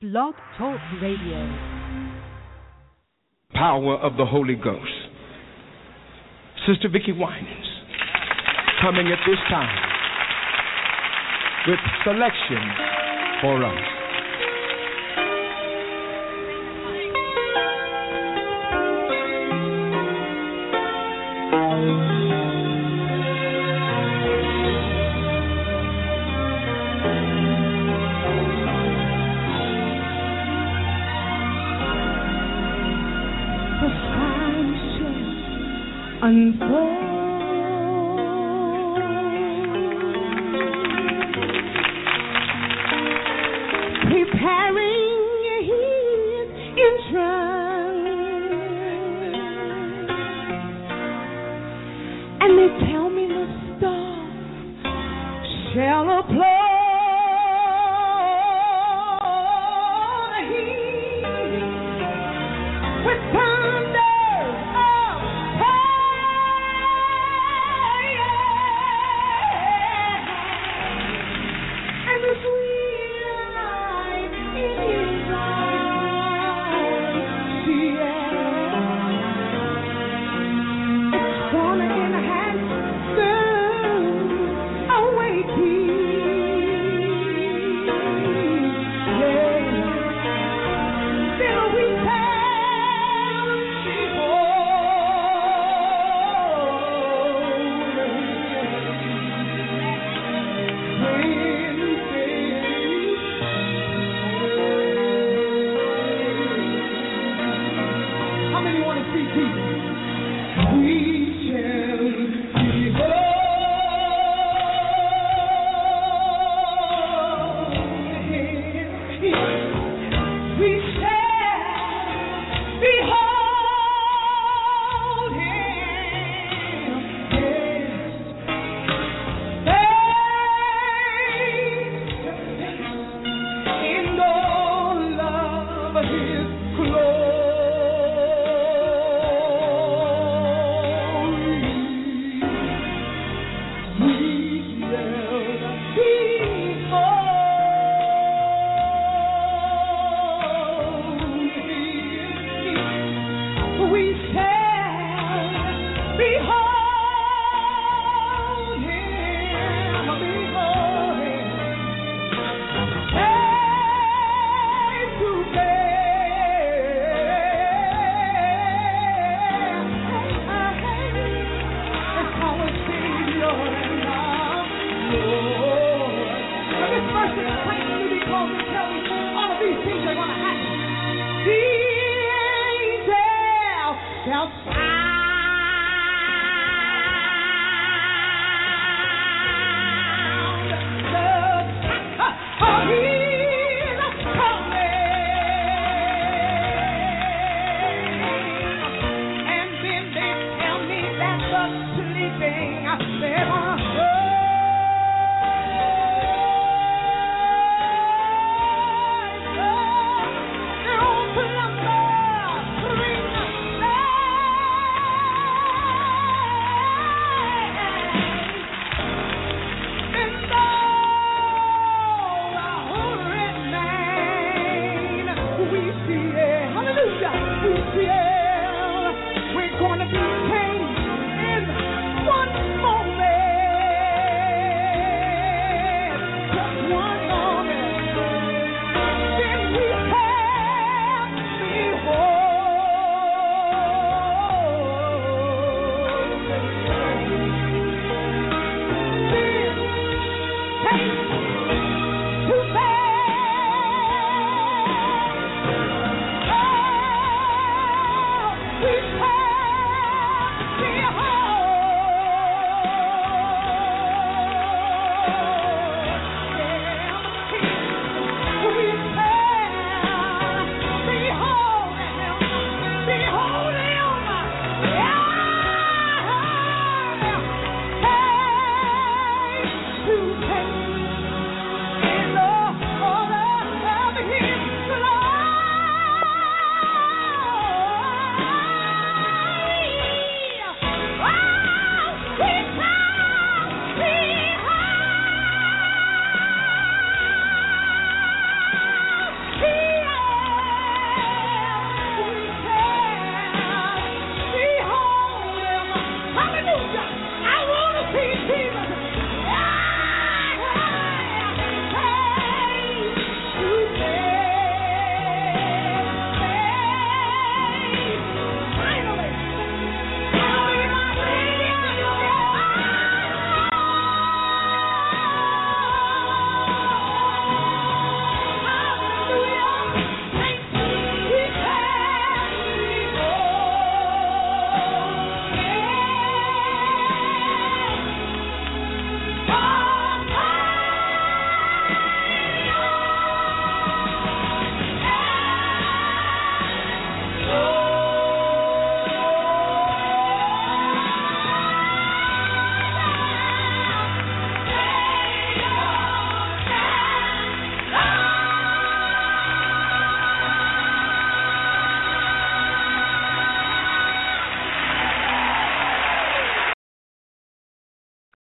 Blog Talk Radio. Power of the Holy Ghost. Sister Vicki Winans coming at this time with selection for us. Unfold, preparing his entrance, and they tell me the star shall applaud him with thunder.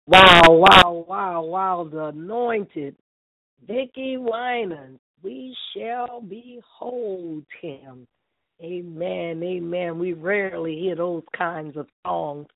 Wow, wow, wow, wow. The anointed Vicky Winans. We shall behold him. Amen, amen. We rarely hear those kinds of songs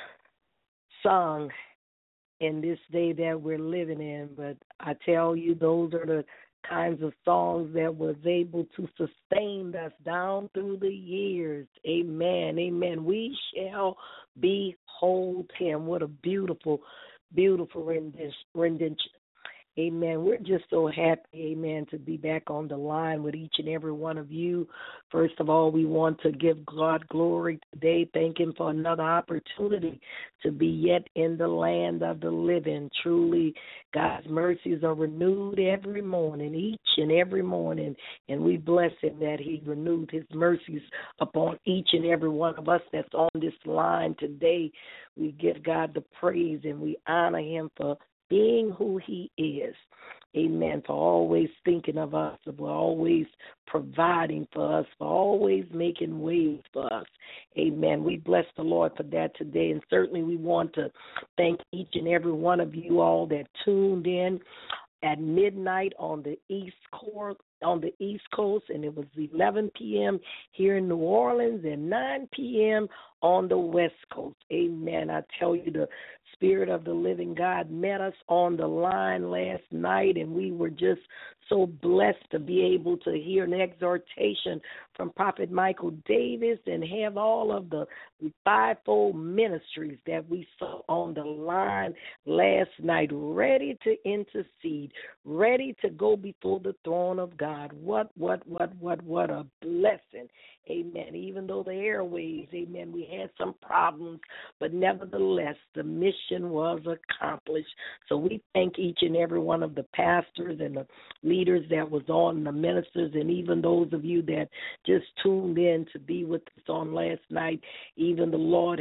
sung in this day that we're living in, but I tell you, those are the kinds of songs that was able to sustain us down through the years. Amen, amen. We shall behold him. What a beautiful, beautiful rendition. Amen. We're just so happy, amen, to be back on the line with each and every one of you. First of all, we want to give God glory today, thank him for another opportunity to be yet in the land of the living. Truly, God's mercies are renewed every morning, each and every morning, and we bless him that he renewed his mercies upon each and every one of us that's on this line today. We give God the praise and we honor him for being who he is. Amen. For always thinking of us, for always providing for us, for always making ways for us. Amen. We bless the Lord for that today. And certainly we want to thank each and every one of you all that tuned in at midnight on the East Coast, and it was 11 p.m. here in New Orleans and 9 p.m. on the West Coast. Amen. I tell you, the Spirit of the living God met us on the line last night, and we were just so blessed to be able to hear an exhortation from Prophet Michael Davis and have all of the fivefold ministries that we saw on the line last night, ready to intercede, ready to go before the throne of God. What a blessing. Amen. Even though the airways, amen, we had some problems, but nevertheless, the mission was accomplished. So we thank each and every one of the pastors and the leaders that was on, the ministers, and even those of you that just tuned in to be with us on last night. Even the Lord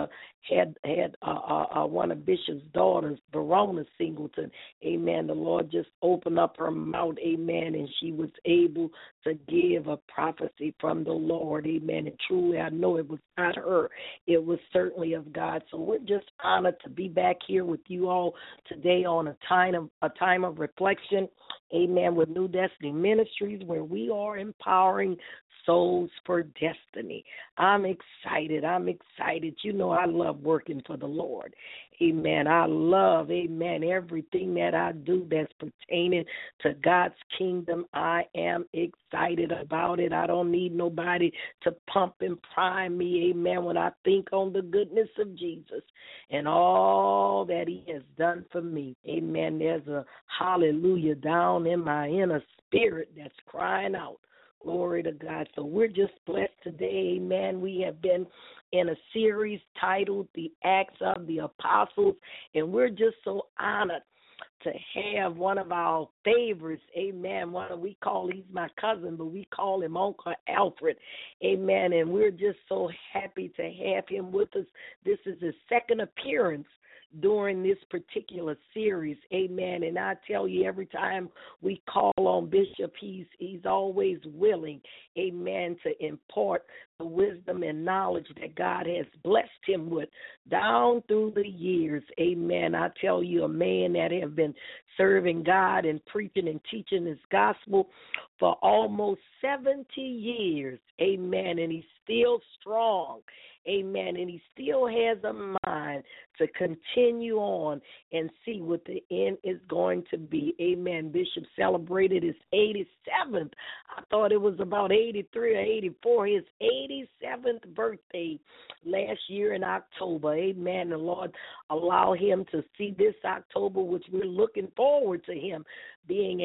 had one of Bishop's daughters, Verona Singleton. Amen. The Lord just opened up her mouth. Amen. And she was able to give a prophecy from the Lord. Amen. And truly, I know it was not her. It was certainly of God. So we're just honored to be back here with you all today on a time of reflection. Amen. With New Destiny Ministries, where we are empowering souls for destiny. I'm excited. You know, I love working for the Lord. Amen. I love, amen, everything that I do that's pertaining to God's kingdom. I am excited about it. I don't need nobody to pump and prime me, amen, when I think on the goodness of Jesus and all that he has done for me. Amen. There's a hallelujah down in my inner spirit that's crying out. Glory to God. So we're just blessed today. Amen. We have been in a series titled The Acts of the Apostles, and we're just so honored to have one of our favorites, amen. We call, he's my cousin, but we call him Uncle Alfred, amen. And we're just so happy to have him with us. This is his second appearance during this particular series, amen. And I tell you, every time we call on Bishop, he's always willing, amen, to impart the wisdom and knowledge that God has blessed him with down through the years, amen. I tell you, a man that has been serving God and preaching and teaching his gospel for almost 70 years, amen, and he's still strong, amen, and he still has a mind to continue on and see what the end is going to be, amen. Bishop celebrated his 87th, I thought it was about 83 or 84, his 87th birthday last year in October, amen. The Lord allow him to see this October, which we're looking forward to him being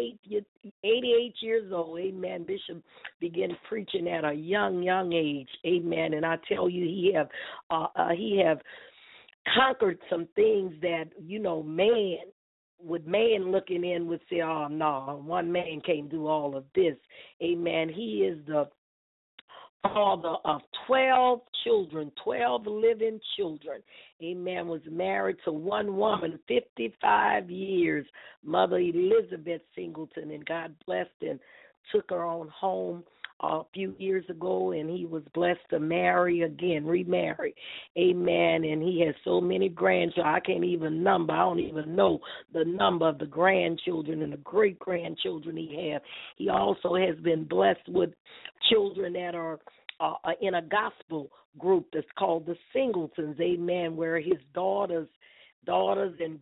88 years old, amen. Bishop began preaching at a young age, amen. And I tell you, he have conquered some things that, you know, man looking in would say, oh, no, one man can't do all of this, amen. He is the father of 12 children, 12 living children. Amen. Was married to one woman, 55 years, Mother Elizabeth Singleton, and God blessed and took her on home a few years ago, and he was blessed to marry again, remarry. Amen. And he has so many grandchildren. I can't even number. I don't even know the number of the grandchildren and the great-grandchildren he has. He also has been blessed with children that are in a gospel group that's called the Singletons, amen, where his daughters and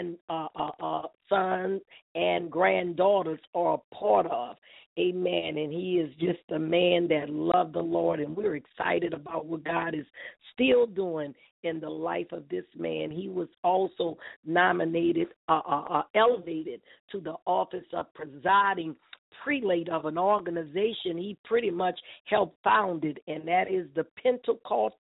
sons and granddaughters are a part of. Amen. And he is just a man that loved the Lord, and we're excited about what God is still doing in the life of this man. He was also nominated, elevated to the office of presiding prelate of an organization he pretty much helped found it, and that is the Pentecostal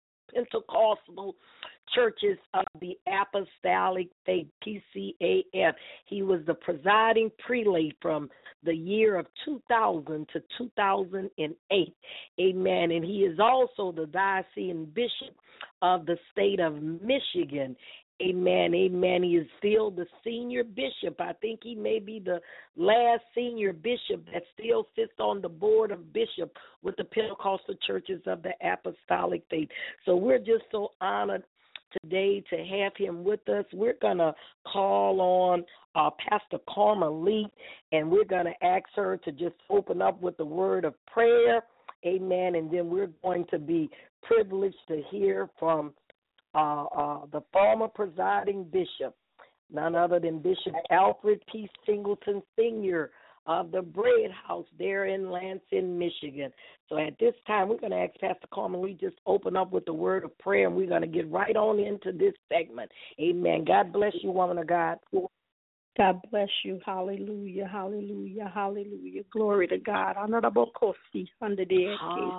Churches of the Apostolic Faith, PCAF. He was the presiding prelate from the year of 2000 to 2008. Amen. And he is also the diocesan bishop of the state of Michigan. Amen, amen. He is still the senior bishop. I think he may be the last senior bishop that still sits on the board of bishops with the Pentecostal Churches of the Apostolic Faith. So we're just so honored today to have him with us. We're going to call on Pastor Karma Lee, and we're going to ask her to just open up with the word of prayer. Amen. And then we're going to be privileged to hear from the former presiding bishop, none other than Bishop Alfred P. Singleton Sr. of the Bread House there in Lansing, Michigan. So at this time, we're going to ask Pastor Carmen Lee just open up with the word of prayer, and we're going to get right on into this segment. Amen. God bless you, woman of God. God bless you. Hallelujah, hallelujah, hallelujah. Glory to God. Hallelujah.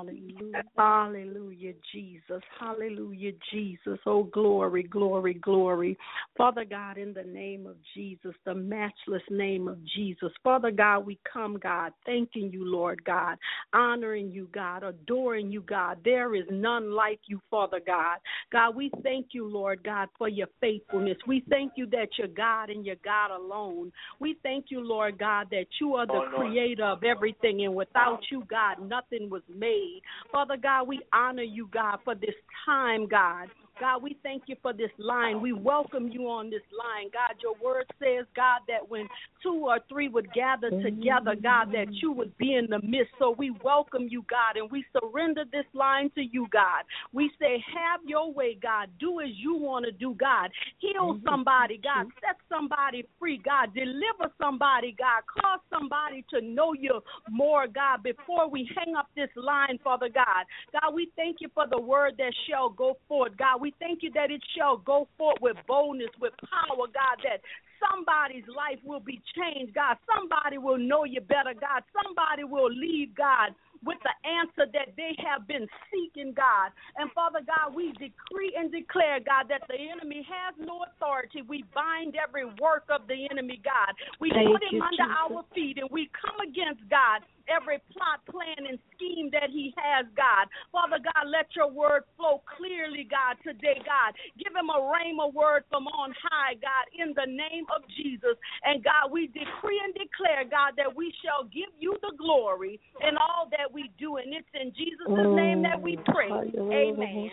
Hallelujah, Jesus. Hallelujah, Jesus. Oh, glory, glory, glory. Father God, in the name of Jesus, the matchless name of Jesus. Father God, we come, God, thanking you, Lord God, honoring you, God, adoring you, God. There is none like you, Father God. God, we thank you, Lord God, for your faithfulness. We thank you that you're God and you're God alone. We thank you, Lord God, that you are the creator of everything, and without you, God, nothing was made. Father God, we honor you, God, for this time, God. God, we thank you for this line. We welcome you on this line. God, your word says, God, that when 2 or 3 would gather together, God, that you would be in the midst. So we welcome you, God, and we surrender this line to you, God. We say, have your way, God. Do as you want to do, God. Heal somebody, God. Set somebody free, God. Deliver somebody, God. Cause somebody to know you more, God, before we hang up this line, Father God. God, we thank you for the word that shall go forth, God. We thank you that it shall go forth with boldness, with power, God, that somebody's life will be changed, God. Somebody will know you better, God. Somebody will leave, God, with the answer that they have been seeking, God. And Father God, we decree and declare, God, that the enemy has no authority. We bind every work of the enemy, God. We put him under our feet, and we come against, God, every plot, plan, and scheme that he has, God. Father God, let your word flow clearly, God, today, God. Give him a rhema word from on high, God, in the name of Jesus. And God, we decree and declare, God, that we shall give you the glory in all that we do. And it's in Jesus' name that we pray. Amen.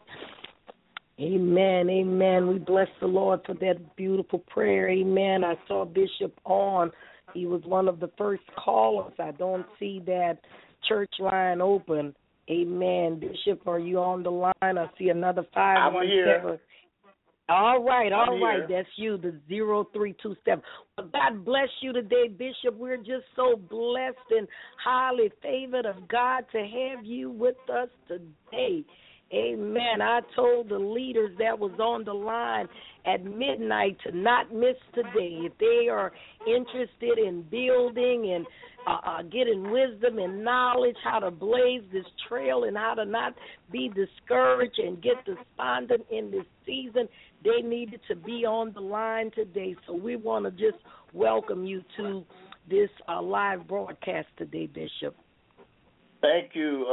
Amen, amen. We bless the Lord for that beautiful prayer. Amen. I saw Bishop on. He was one of the first callers. I don't see that church line open. Amen. Bishop, are you on the line? I see another 517. I'm here. All right. Here. That's you, the 0327. Well, God bless you today, Bishop. We're just so blessed and highly favored of God to have you with us today. Amen. I told the leaders that was on the line at midnight to not miss today. If they are interested in building and getting wisdom and knowledge, how to blaze this trail and how to not be discouraged and get despondent in this season, they needed to be on the line today. So we want to just welcome you to this live broadcast today, Bishop. Thank you,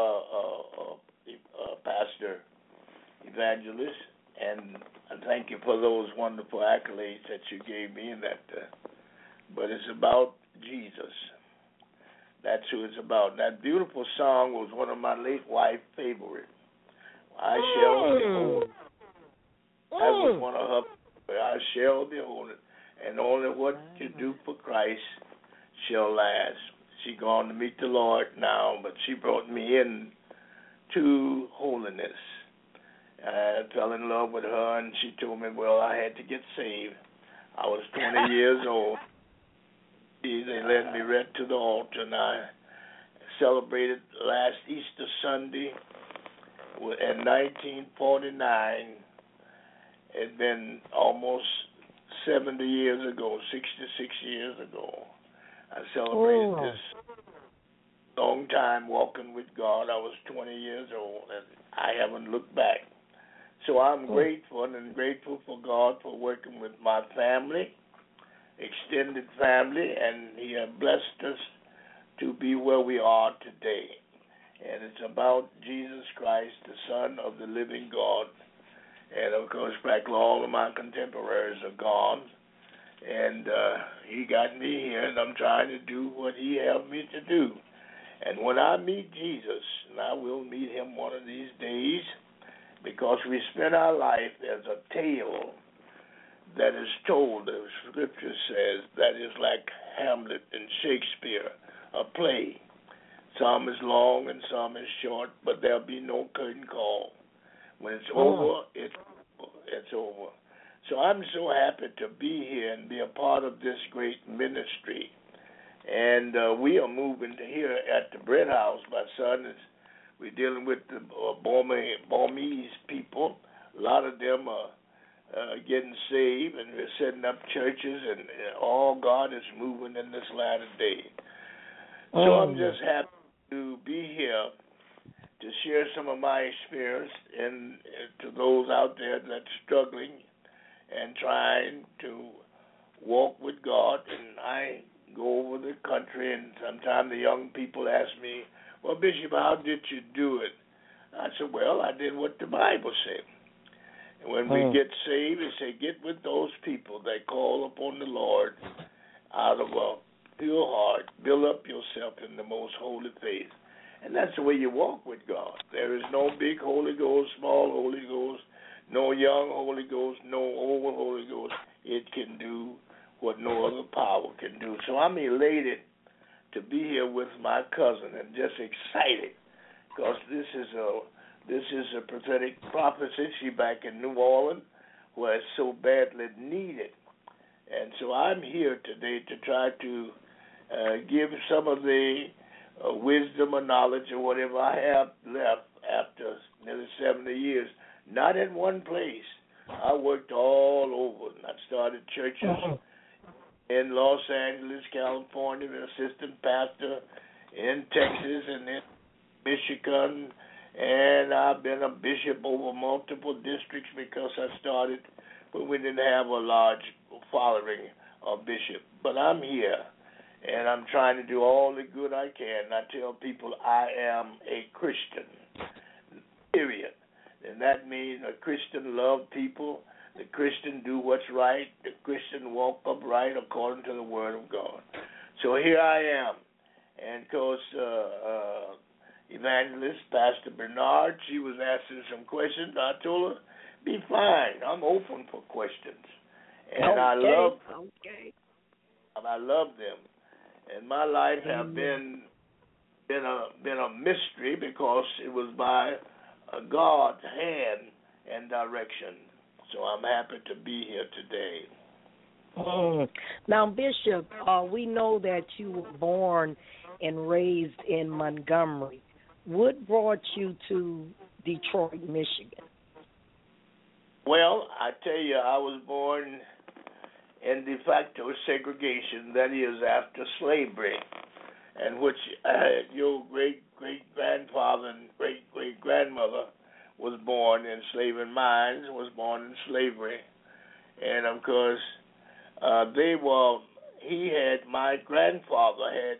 Pastor Evangelist, and thank you for those wonderful accolades that you gave me. But it's about Jesus. That's who it's about. That beautiful song was one of my late wife's favorite. I shall behold. That was one of her. I shall behold it, and only what you do for Christ shall last. She gone to meet the Lord now, but she brought me in to holiness. I fell in love with her, and she told me, well, I had to get saved. I was 20 years old. They led me right to the altar, and I celebrated last Easter Sunday in 1949. It had been almost 70 years ago, 66 years ago. I celebrated this long time walking with God. I was 20 years old, and I haven't looked back. So I'm grateful and grateful for God for working with my family, extended family, and He has blessed us to be where we are today. And it's about Jesus Christ, the Son of the living God. And, of course, practically all of my contemporaries are gone. And He got me here, and I'm trying to do what He helped me to do. And when I meet Jesus, and I will meet Him one of these days, because we spend our life as a tale that is told, the Scripture says, that is like Hamlet and Shakespeare, a play. Some is long and some is short, but there'll be no curtain call. When it's over, it's over. So I'm so happy to be here and be a part of this great ministry. And we are moving to here at the Bread House. My son is, we're dealing with the Burmese people. A lot of them are getting saved, and we're setting up churches, and all God is moving in this latter day. So I'm just happy to be here to share some of my experience and to those out there that's struggling and trying to walk with God. And I go over the country, and sometimes the young people ask me, well, Bishop, how did you do it? I said, well, I did what the Bible said. And when we get saved, it said, get with those people that call upon the Lord out of a pure heart. Build up yourself in the most holy faith. And that's the way you walk with God. There is no big Holy Ghost, small Holy Ghost, no young Holy Ghost, no old Holy Ghost. It can do what no other power can do. So I'm elated to be here with my cousin and just excited because this is a prophetic prophecy back in New Orleans where it's so badly needed. And so I'm here today to try to give some of the wisdom or knowledge or whatever I have left after nearly 70 years, not in one place. I worked all over. I started churches in Los Angeles, California, an assistant pastor in Texas and in Michigan, and I've been a bishop over multiple districts because I started when we didn't have a large following of bishop. But I'm here, and I'm trying to do all the good I can. I tell people I am a Christian, period. And that means a Christian love people, the Christian do what's right, the Christian walk upright according to the Word of God. So here I am. And, of course, evangelist, Pastor Bernard, she was asking some questions. I told her, be fine. I'm open for questions. And I love them. And my life have been a mystery because it was by God's hand and direction. So I'm happy to be here today. Now, Bishop, we know that you were born and raised in Montgomery. What brought you to Detroit, Michigan? Well, I tell you, I was born in de facto segregation, that is, after slavery, in which your great-great-grandfather and great-great-grandmother was born in slavery, and mine was born in slavery. And, of course, my grandfather had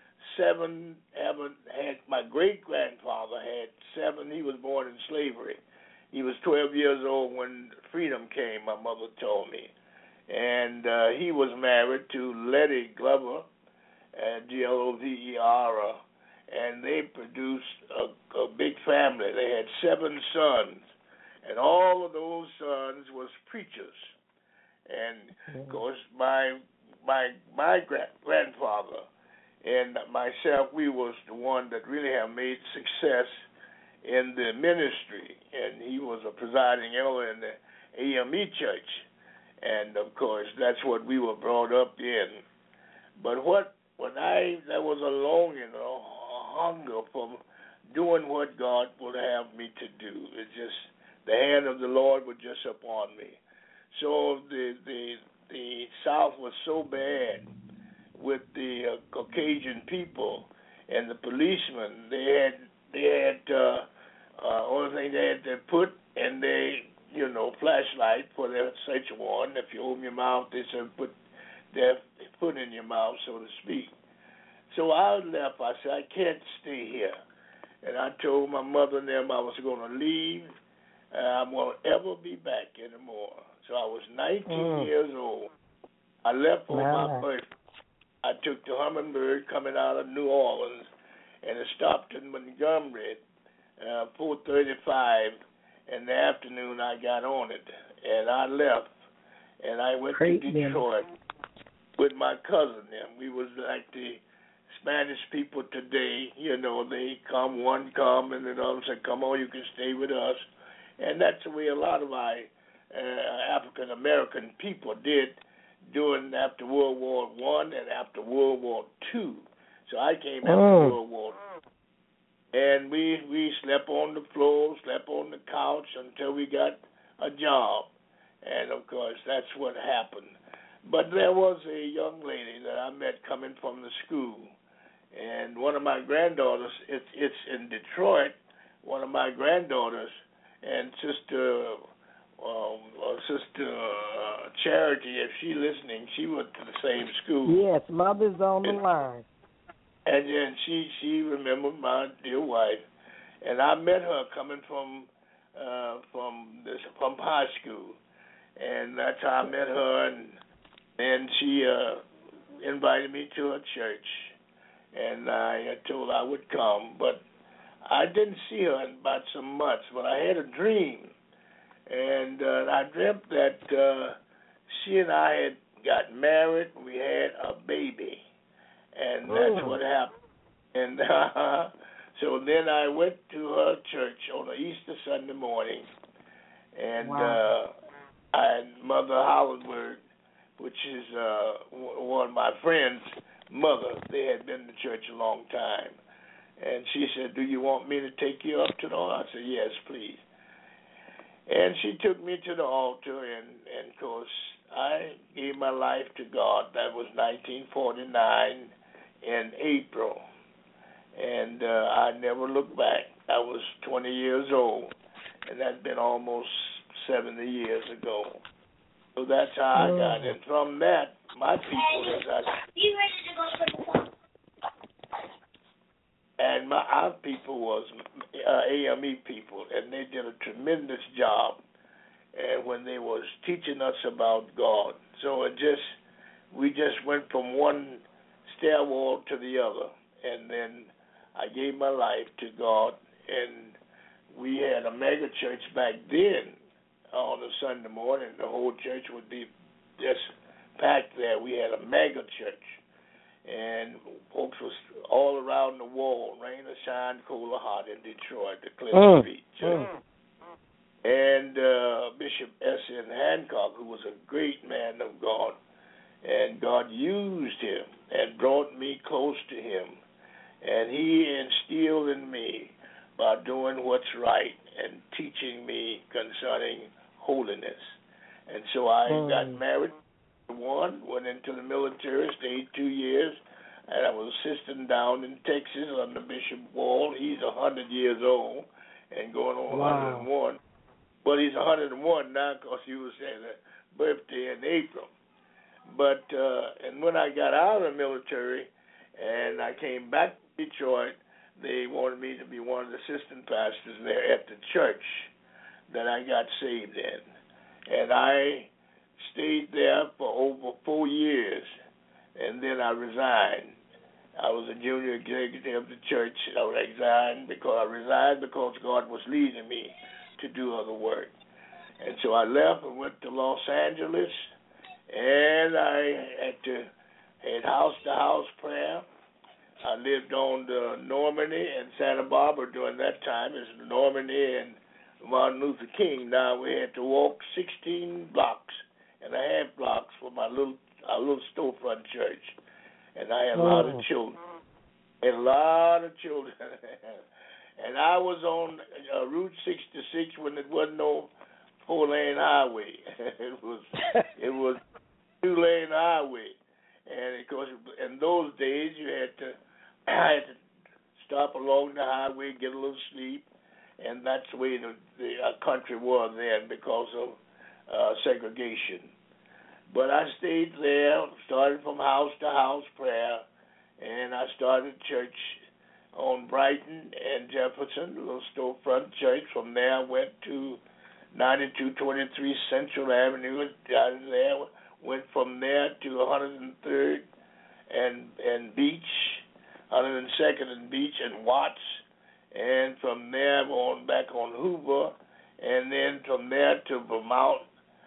my great-grandfather had seven. He was born in slavery. He was 12 years old when freedom came, my mother told me. And he was married to Letty Glover, Glover, and they produced a big family. They had 7 sons, and all of those sons was preachers. And of course, my grandfather and myself, we was the one that really have made success in the ministry, and he was a presiding elder in the AME church, and of course that's what we were brought up in. But there was a longing, a hunger for doing what God would have me to do. It's just the hand of the Lord was just upon me. So the South was so bad with the Caucasian people and the policemen. They had only thing they had to put in flashlight for their search warrant. If you open your mouth, they said put their foot in your mouth, so to speak. So I left. I said, I can't stay here. And I told my mother and them I was going to leave, and I won't ever be back anymore. So I was 19 years old. I left for my birthday. I took the Hummingbird coming out of New Orleans, and it stopped in Montgomery, 4:35 in the afternoon. I got on it, and I left, and I went to Detroit with my cousin. And we was like the Spanish people today. They come, one come, and then others say, come on, you can stay with us. And that's the way a lot of our African-American people did after World War I and after World War II. So I came after World War II. And we slept on the floor, slept on the couch until we got a job. And, of course, that's what happened. But there was a young lady that I met coming from the school. And one of my granddaughters, it's in Detroit, one of my granddaughters and Sister Charity, if she's listening, she went to the same school. Yes, Mother's on the line. And then she remembered my dear wife, and I met her coming from high school, and that's how I met her. And then she invited me to her church, and I told her I would come, but I didn't see her in about some months. But I had a dream. And I dreamt that she and I had got married. We had a baby, and that's what happened. And so then I went to her church on an Easter Sunday morning, and Mother Hollenberg, which is one of my friends' mother, they had been to church a long time, and she said, "Do you want me to take you up to the altar?" I said, "Yes, please." And she took me to the altar, and of course, I gave my life to God. That was 1949 in April. And I never looked back. I was 20 years old, and that's been almost 70 years ago. So that's how I got it. From that, my people, our people was AME people, and they did a tremendous job when they was teaching us about God. So we just went from one stairwell to the other, and then I gave my life to God, and we had a mega church back then on a Sunday morning. The whole church would be just packed there. We had a mega church. And folks was all around the wall, rain or shine, cold or hot in Detroit, the Clinton Street Church. And Bishop S.N. Hancock, who was a great man of God, and God used him and brought me close to him. And he instilled in me by doing what's right and teaching me concerning holiness. And so I got married. Went into the military, stayed 2 years, and I was assistant down in Texas under Bishop Wall. He's 100 years old and going on 101. But he's 101 now because he was having a birthday in April. But and when I got out of the military and I came back to Detroit, they wanted me to be one of the assistant pastors there at the church that I got saved in. And I stayed there for over 4 years, and then I resigned. I was a junior executive of the church. I resigned because God was leading me to do other work. And so I left and went to Los Angeles, and I had house-to-house prayer. I lived on the Normandy and Santa Barbara during that time. It's Normandy and Martin Luther King. Now we had to walk 16 blocks and a half blocks for our little storefront church. And I had a lot of children. And I was on Route 66 when it wasn't no 4-lane highway. It was 2-lane highway. And of course, in those days, I had to stop along the highway, get a little sleep, and that's the way the country was then because of segregation. But I stayed there, started from house to house prayer, and I started church on Brighton and Jefferson, a little storefront church. From there, I went to 9223 Central Avenue. Down there, went from there to 103rd and Beach, 102nd and Beach and Watts, and from there on back on Hoover, and then from there to Vermont,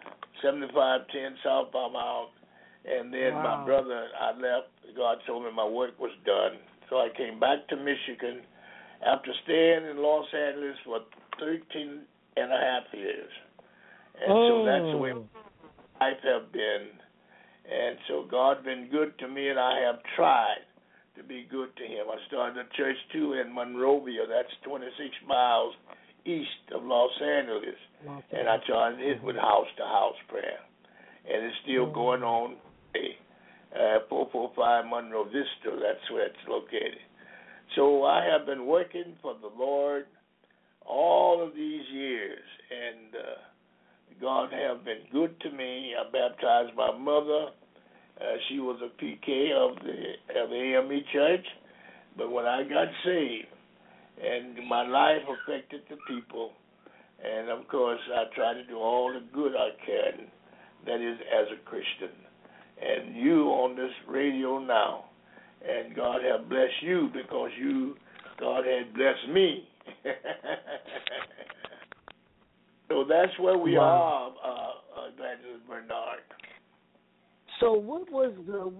7510 South Vermont, and then my brother, I left. God told me my work was done, so I came back to Michigan after staying in Los Angeles for 13 and a half years. And so that's the way my life have been. And so God's been good to me, and I have tried to be good to him. I started a church, too, in Monrovia. That's 26 miles east of Los Angeles. And I started it with house-to-house prayer. And it's still going on today. 445 Monroe Vista, that's where it's located. So I have been working for the Lord all of these years, and God have been good to me. I baptized my mother. She was a PK of the AME Church, but when I got saved, and my life affected the people, and of course I try to do all the good I can, that is as a Christian. And you on this radio now, and God have blessed you because God had blessed me. So that's where we are, Evangelist Bernard. So what was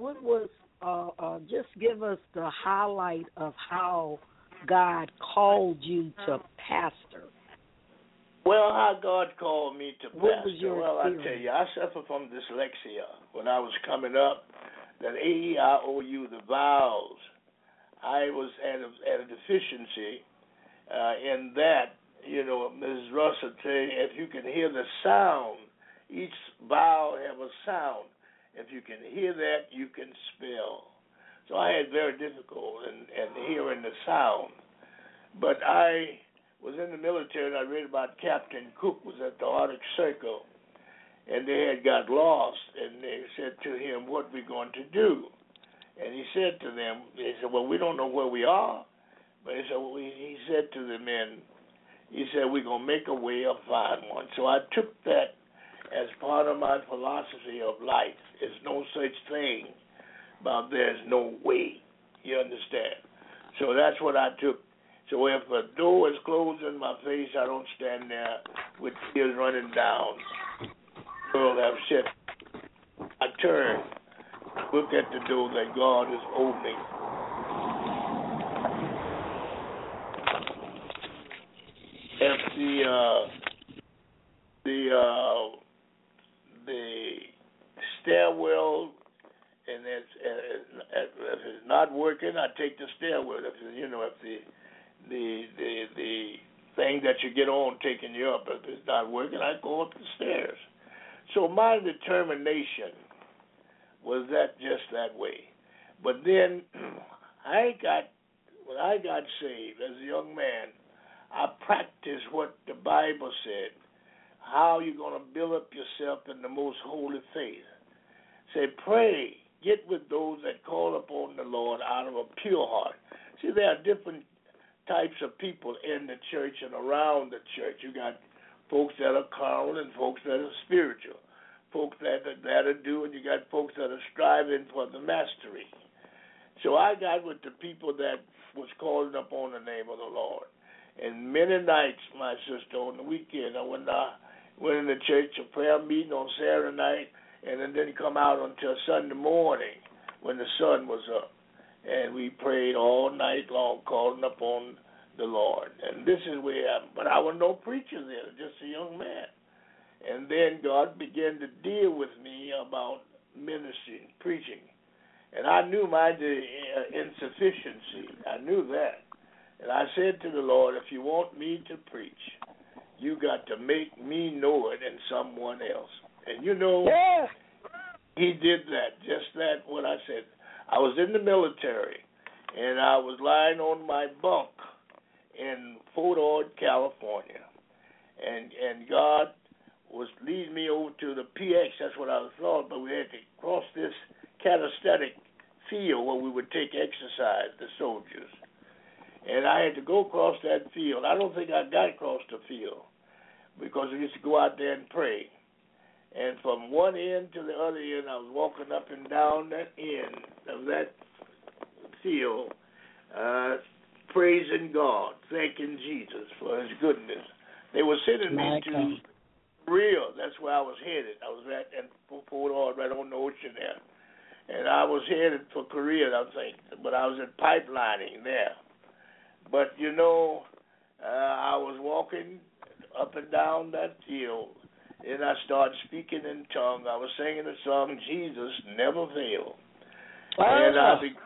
just give us the highlight of how God called you to pastor. Well, how God called me to pastor. What was your experience? I tell you, I suffered from dyslexia when I was coming up. That A-E-I-O-U, the vowels, I was at a deficiency in that. You know, Mrs. Russell tell you, if you can hear the sound, each vowel have a sound. If you can hear that, you can spell. So I had very difficult in hearing the sound. But I was in the military, and I read about Captain Cook was at the Arctic Circle, and they had got lost, and they said to him, what we going to do? And he said to them, they said, well, we don't know where we are. But he said to the men, he said, we're going to make a way or find one. So I took that as part of my philosophy of life. There's no such thing about there's no way. You understand? So that's what I took. So if a door is closed in my face, I don't stand there with tears running down. The world have said, I turn, look at the door that God is opening. If the stairwell and if it's not working, I take the stairwell. If the thing that you get on taking you up, if it's not working, I go up the stairs. So my determination was that just that way. But then when I got saved as a young man, I practiced what the Bible said, how you're going to build up yourself in the most holy faith. Say, pray, get with those that call upon the Lord out of a pure heart. See, there are different types of people in the church and around the church. You got folks that are carnal and folks that are spiritual, folks that are do, and you got folks that are striving for the mastery. So I got with the people that was calling up on the name of the Lord. And many nights, my sister, on the weekend, I went in the church, a prayer meeting on Saturday night, and then didn't come out until Sunday morning when the sun was up. And we prayed all night long, calling up on the Lord. And this is where but I was no preacher then, just a young man. And then God began to deal with me about ministry, preaching. And I knew my insufficiency. I knew that. And I said to the Lord, if you want me to preach, you got to make me know it in someone else. And you know, He did that, just that, what I said. I was in the military, and I was lying on my bunk in Fort Ord, California. And God was leading me over to the PX, that's what I was thought, but we had to cross this calisthenic field where we would take exercise, the soldiers. And I had to go across that field. I don't think I got across the field because we used to go out there and pray. And from one end to the other end, I was walking up and down that end of that field, praising God, thanking Jesus for His goodness. They were sending me to Korea. That's where I was headed. I was right in Fort Ord, right on the ocean there. And I was headed for Korea, I think, but I was in pipelining there. But, you know, I was walking up and down that field, and I started speaking in tongues. I was singing the song, Jesus Never Fail. And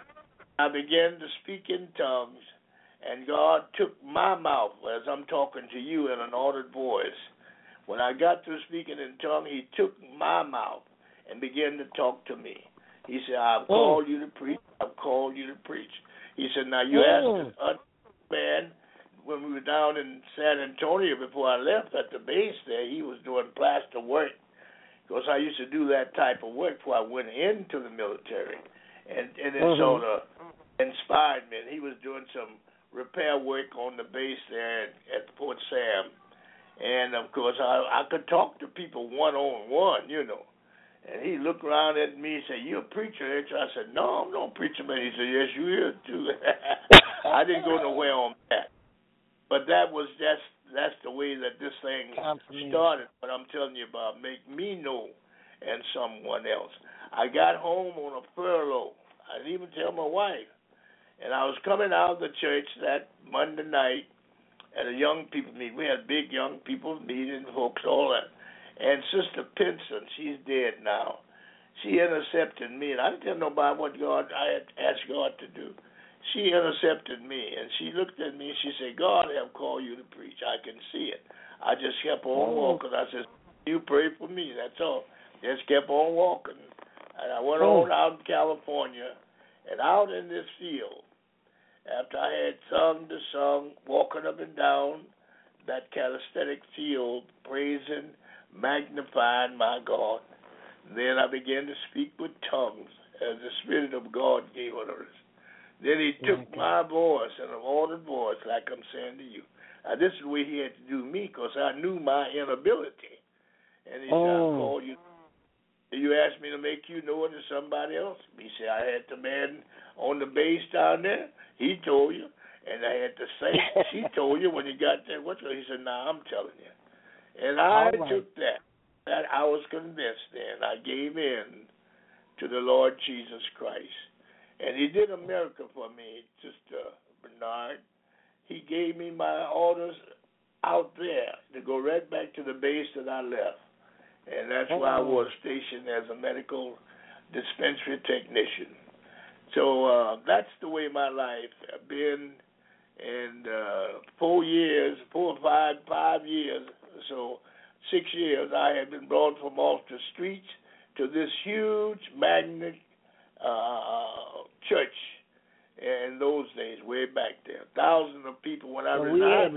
I began to speak in tongues, and God took my mouth, as I'm talking to you in an ordered voice. When I got through speaking in tongues, He took my mouth and began to talk to me. He said, I've called you to preach. I've called you to preach. He said, now you asked this man when we were down in San Antonio before I left at the base there, he was doing plaster work because I used to do that type of work before I went into the military. And it sort of inspired me. And he was doing some repair work on the base there at Fort Sam. And, of course, I could talk to people one-on-one, you know. And he looked around at me and said, you a preacher, ain't you? I said, no, I'm no preacher, man. He said, yes, you is, too. I didn't go nowhere on that. But that's the way that this thing started, what I'm telling you about, make me know and someone else. I got home on a furlough. I didn't even tell my wife. And I was coming out of the church that Monday night at a young people meeting. We had big young people meeting, folks, all that. And Sister Pinson, she's dead now. She intercepted me, and I didn't tell nobody what I had asked God to do. She intercepted me, and she looked at me, and she said, God have called you to preach. I can see it. I just kept on walking. I said, you pray for me, that's all. Just kept on walking. And I went on out in California, and out in this field, after I had sung the song, walking up and down that calisthenic field, praising, magnifying my God. Then I began to speak with tongues as the Spirit of God gave utterance. Then He took my voice, an ordered voice, like I'm saying to you. This is the way He had to do me because I knew my inability. And He said, I called you. You asked me to make you know it to somebody else. He said, I had the man on the base down there. He told you. And I had the same. She told you when you got there. He said, nah, I'm telling you. And I took that. That I was convinced then. I gave in to the Lord Jesus Christ. And He did a miracle for me, Sister Bernard. He gave me my orders out there to go right back to the base that I left. And that's why I was stationed as a medical dispensary technician. So that's the way my life has been. And 5 years, so 6 years, I had been brought from off the streets to this huge magnet church in those days, way back there. Thousands of people when I resigned.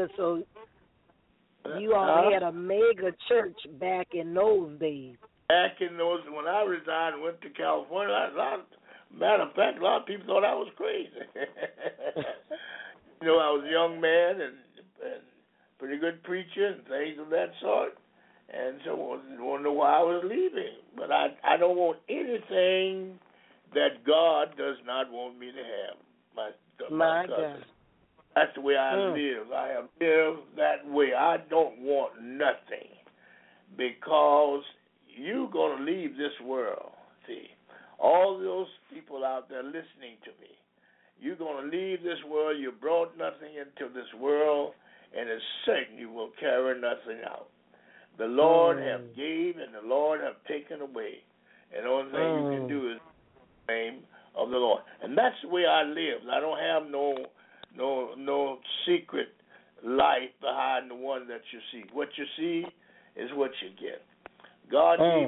You all had a mega church back in those days. Back in those, when I resigned and went to California, matter of fact, a lot of people thought I was crazy. You know, I was a young man and pretty good preacher and things of that sort. And so I didn't want to know why I was leaving. But I don't want anything that God does not want me to have. My cousin. God. That's the way I live. I have lived that way. I don't want nothing because you're going to leave this world. See, all those people out there listening to me, you're going to leave this world. You brought nothing into this world, and it's certain you will carry nothing out. The Lord have gave, and the Lord have taken away. And the only thing you can do is the name of the Lord. And that's the way I live. I don't have no secret life behind the one that you see. What you see is what you get. God gave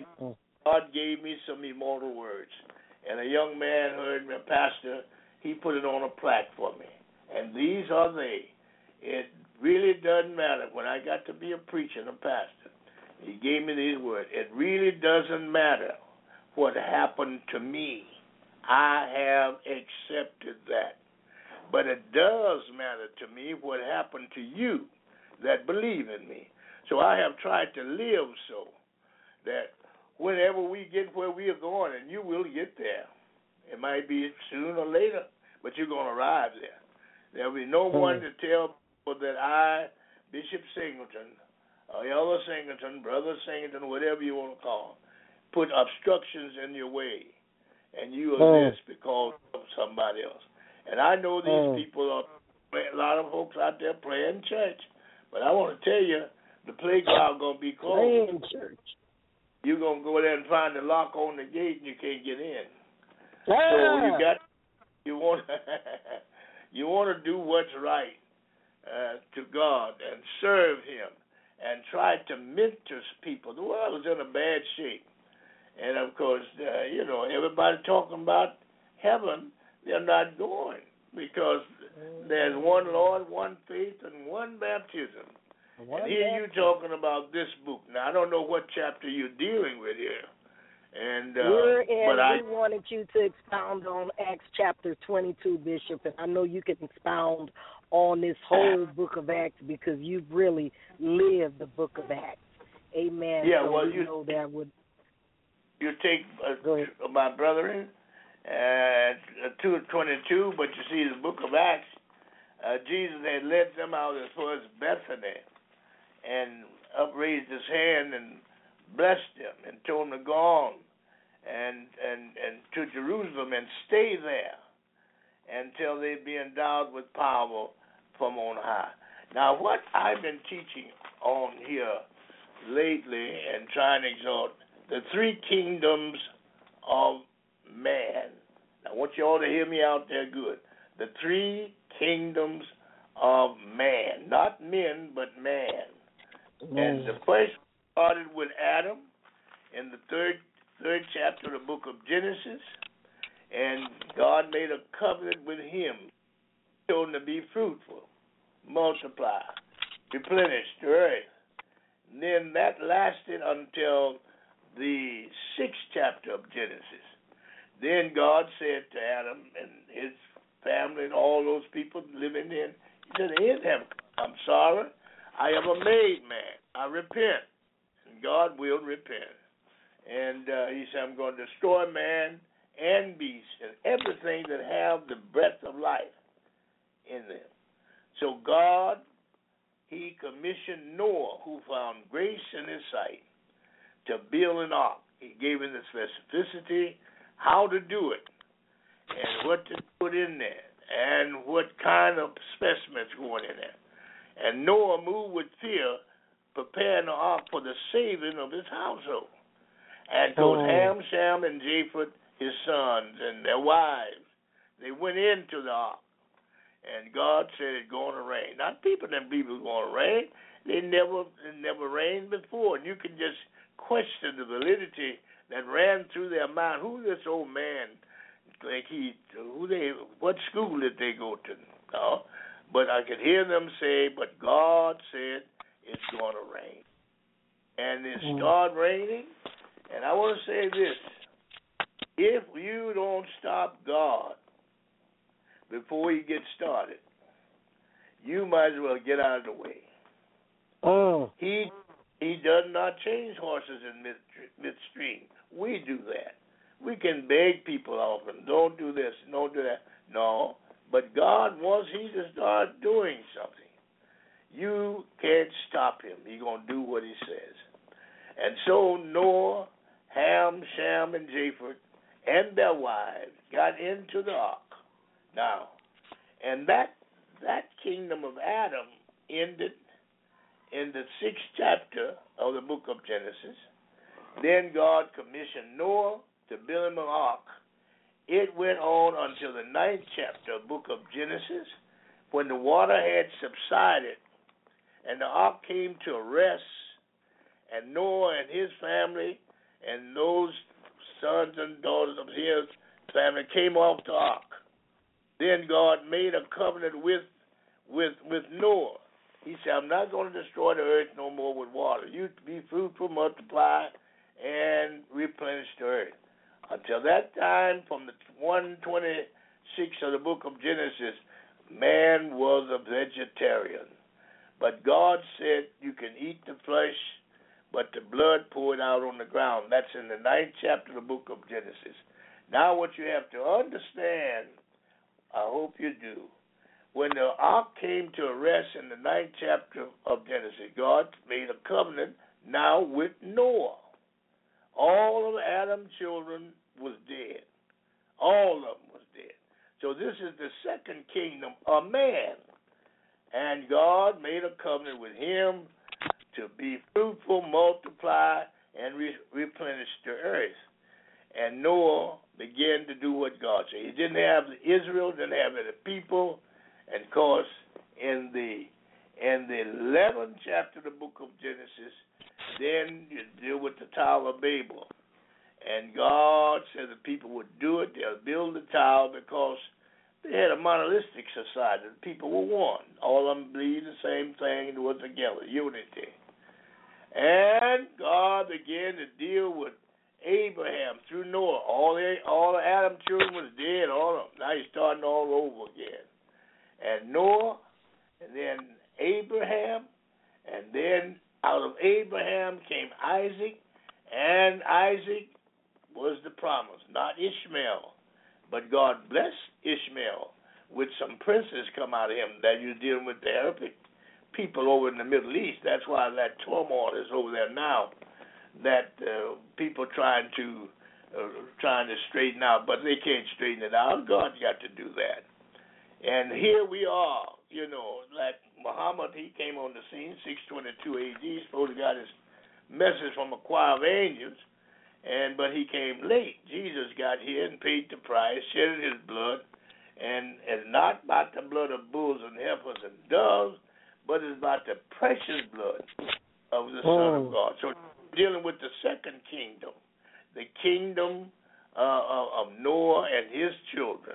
me some immortal words. And a young man heard me, a pastor, he put it on a plaque for me. And these are they. It really doesn't matter. When I got to be a preacher and a pastor, he gave me these words. It really doesn't matter what happened to me. I have accepted that. But it does matter to me what happened to you that believe in me. So I have tried to live so that whenever we get where we are going, and you will get there, it might be sooner or later, but you're going to arrive there. There will be no one to tell people that I, Bishop Singleton, Elder Singleton, Brother Singleton, whatever you want to call, put obstructions in your way, and you are this because of somebody else. And I know these people are, a lot of folks out there playing church, but I want to tell you, the playground going to be closed. Playing church. You're going to go there and find the lock on the gate, and you can't get in. Ah. So you want you want to do what's right to God and serve Him and try to mentor people. The world is in a bad shape, and of course, everybody talking about heaven. They're not going because there's one Lord, one faith, and one baptism. And here you're talking about this book. Now I don't know what chapter you're dealing with here. And we wanted you to expound on Acts chapter 22, Bishop, and I know you can expound on this whole book of Acts because you've really lived the book of Acts. Amen. Yeah, so well, you take my brethren, 2:22, but you see the book of Acts, Jesus had led them out as far as Bethany and upraised his hand and blessed them and told them to go on and to Jerusalem and stay there until they be endowed with power from on high. Now, what I've been teaching on here lately and trying to exhort the three kingdoms of man. I want you all to hear me out there good. The three kingdoms of man. Not men, but man. And the first started with Adam in the third chapter of the book of Genesis. And God made a covenant with him. He told him to be fruitful, multiply, replenish the earth. And then that lasted until the 6th chapter of Genesis. Then God said to Adam and his family and all those people living in, he said, I'm sorry, I am a made man. I repent. And God will repent. And he said, I'm going to destroy man and beast and everything that have the breath of life in them. So God, he commissioned Noah, who found grace in his sight, to build an ark. He gave him the specificity, how to do it, and what to put in there, and what kind of specimens going in there. And Noah moved with fear, preparing the ark for the saving of his household. And so Ham, Shem, and Japheth, his sons, and their wives, they went into the ark. And God said it's going to rain. Not people going to rain. It never rained before. And you can just question the validity that ran through their mind. Who this old man think what school did they go to? No. But I could hear them say, but God said it's going to rain. And it started raining. And I want to say this. If you don't stop God before he gets started, you might as well get out of the way. He does not change horses in midstream. We do that. We can beg people off and don't do this, don't do that. No, but God wants He to start doing something. You can't stop Him. He's going to do what He says. And so Noah, Ham, Shem, and Japheth, and their wives got into the ark. Now, and that kingdom of Adam ended in the 6th chapter of the book of Genesis. Then God commissioned Noah to build him an ark. It went on until the 9th chapter of the book of Genesis, when the water had subsided and the ark came to a rest, and Noah and his family and those sons and daughters of his family came off the ark. Then God made a covenant with Noah. He said, I'm not going to destroy the earth no more with water. You be fruitful, multiply, and replenish the earth. Until that time, from the 126 of the book of Genesis, man was a vegetarian. But God said you can eat the flesh, but the blood poured out on the ground. That's in the 9th chapter of the book of Genesis. Now what you have to understand, I hope you do, when the ark came to a rest in the 9th chapter of Genesis, God made a covenant now with Noah. All of Adam's children was dead. All of them was dead. So this is the second kingdom of man. And God made a covenant with him to be fruitful, multiply, and replenish the earth. And Noah began to do what God said. He didn't have Israel, didn't have any people. And of course, in the 11th chapter of the book of Genesis, then you deal with the Tower of Babel. And God said the people would do it. They'll build the tower because they had a monolithic society. The people were one. All of them believed the same thing and were together, unity. And God began to deal with Abraham through Noah. All the Adam's children was dead, all of them. Now he's starting all over again. And Noah, and then Abraham, and then out of Abraham came Isaac, and Isaac was the promise, not Ishmael. But God blessed Ishmael with some princes come out of him that you're dealing with the Arabic people over in the Middle East. That's why that turmoil is over there now, that people trying to straighten out, but they can't straighten it out. God's got to do that. And here we are, like Muhammad, he came on the scene, 622 AD, supposed to got his message from a choir of angels, but he came late. Jesus got here and paid the price, shedded his blood, and not about the blood of bulls and heifers and doves, but it's about the precious blood of the Son of God. So dealing with the second kingdom, the kingdom of Noah and his children.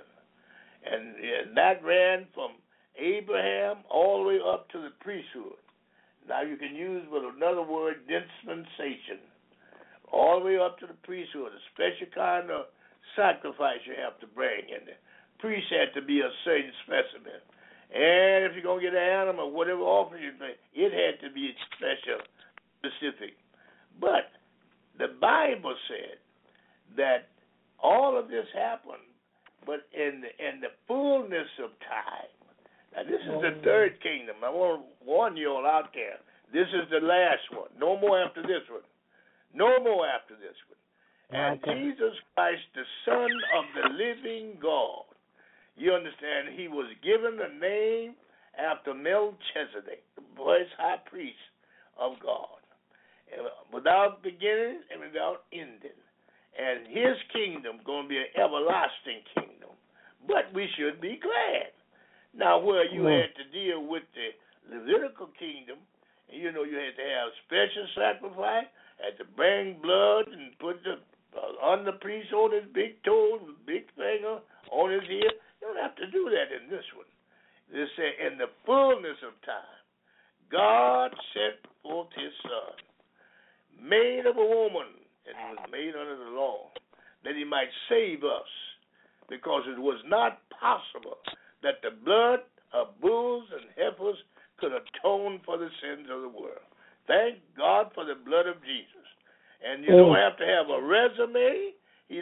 And that ran from Abraham all the way up to the priesthood. Now you can use with another word, dispensation. All the way up to the priesthood, a special kind of sacrifice you have to bring. And the priest had to be a certain specimen. And if you're going to get an animal, whatever offering you bring, it had to be special, specific. But the Bible said that all of this happened, but in the fullness of time. Now, this is the third kingdom. I want to warn you all out there. This is the last one. No more after this one. No more after this one. And Jesus Christ, the Son of the living God, you understand, he was given a name after Melchizedek, the first high priest of God, without beginning and without ending. And his kingdom going to be an everlasting kingdom. But we should be glad. Now, where you had to deal with the Levitical kingdom, you had to have special sacrifice, had to bring blood and put on the priest on his big toe, big finger on his ear. You don't have to do that in this one. They say, in the fullness of time, God sent forth his Son, made of a woman, and he was made under the law, that he might save us, because it was not possible that the blood of bulls and heifers could atone for the sins of the world. Thank God for the blood of Jesus. And you don't have to have a resume. He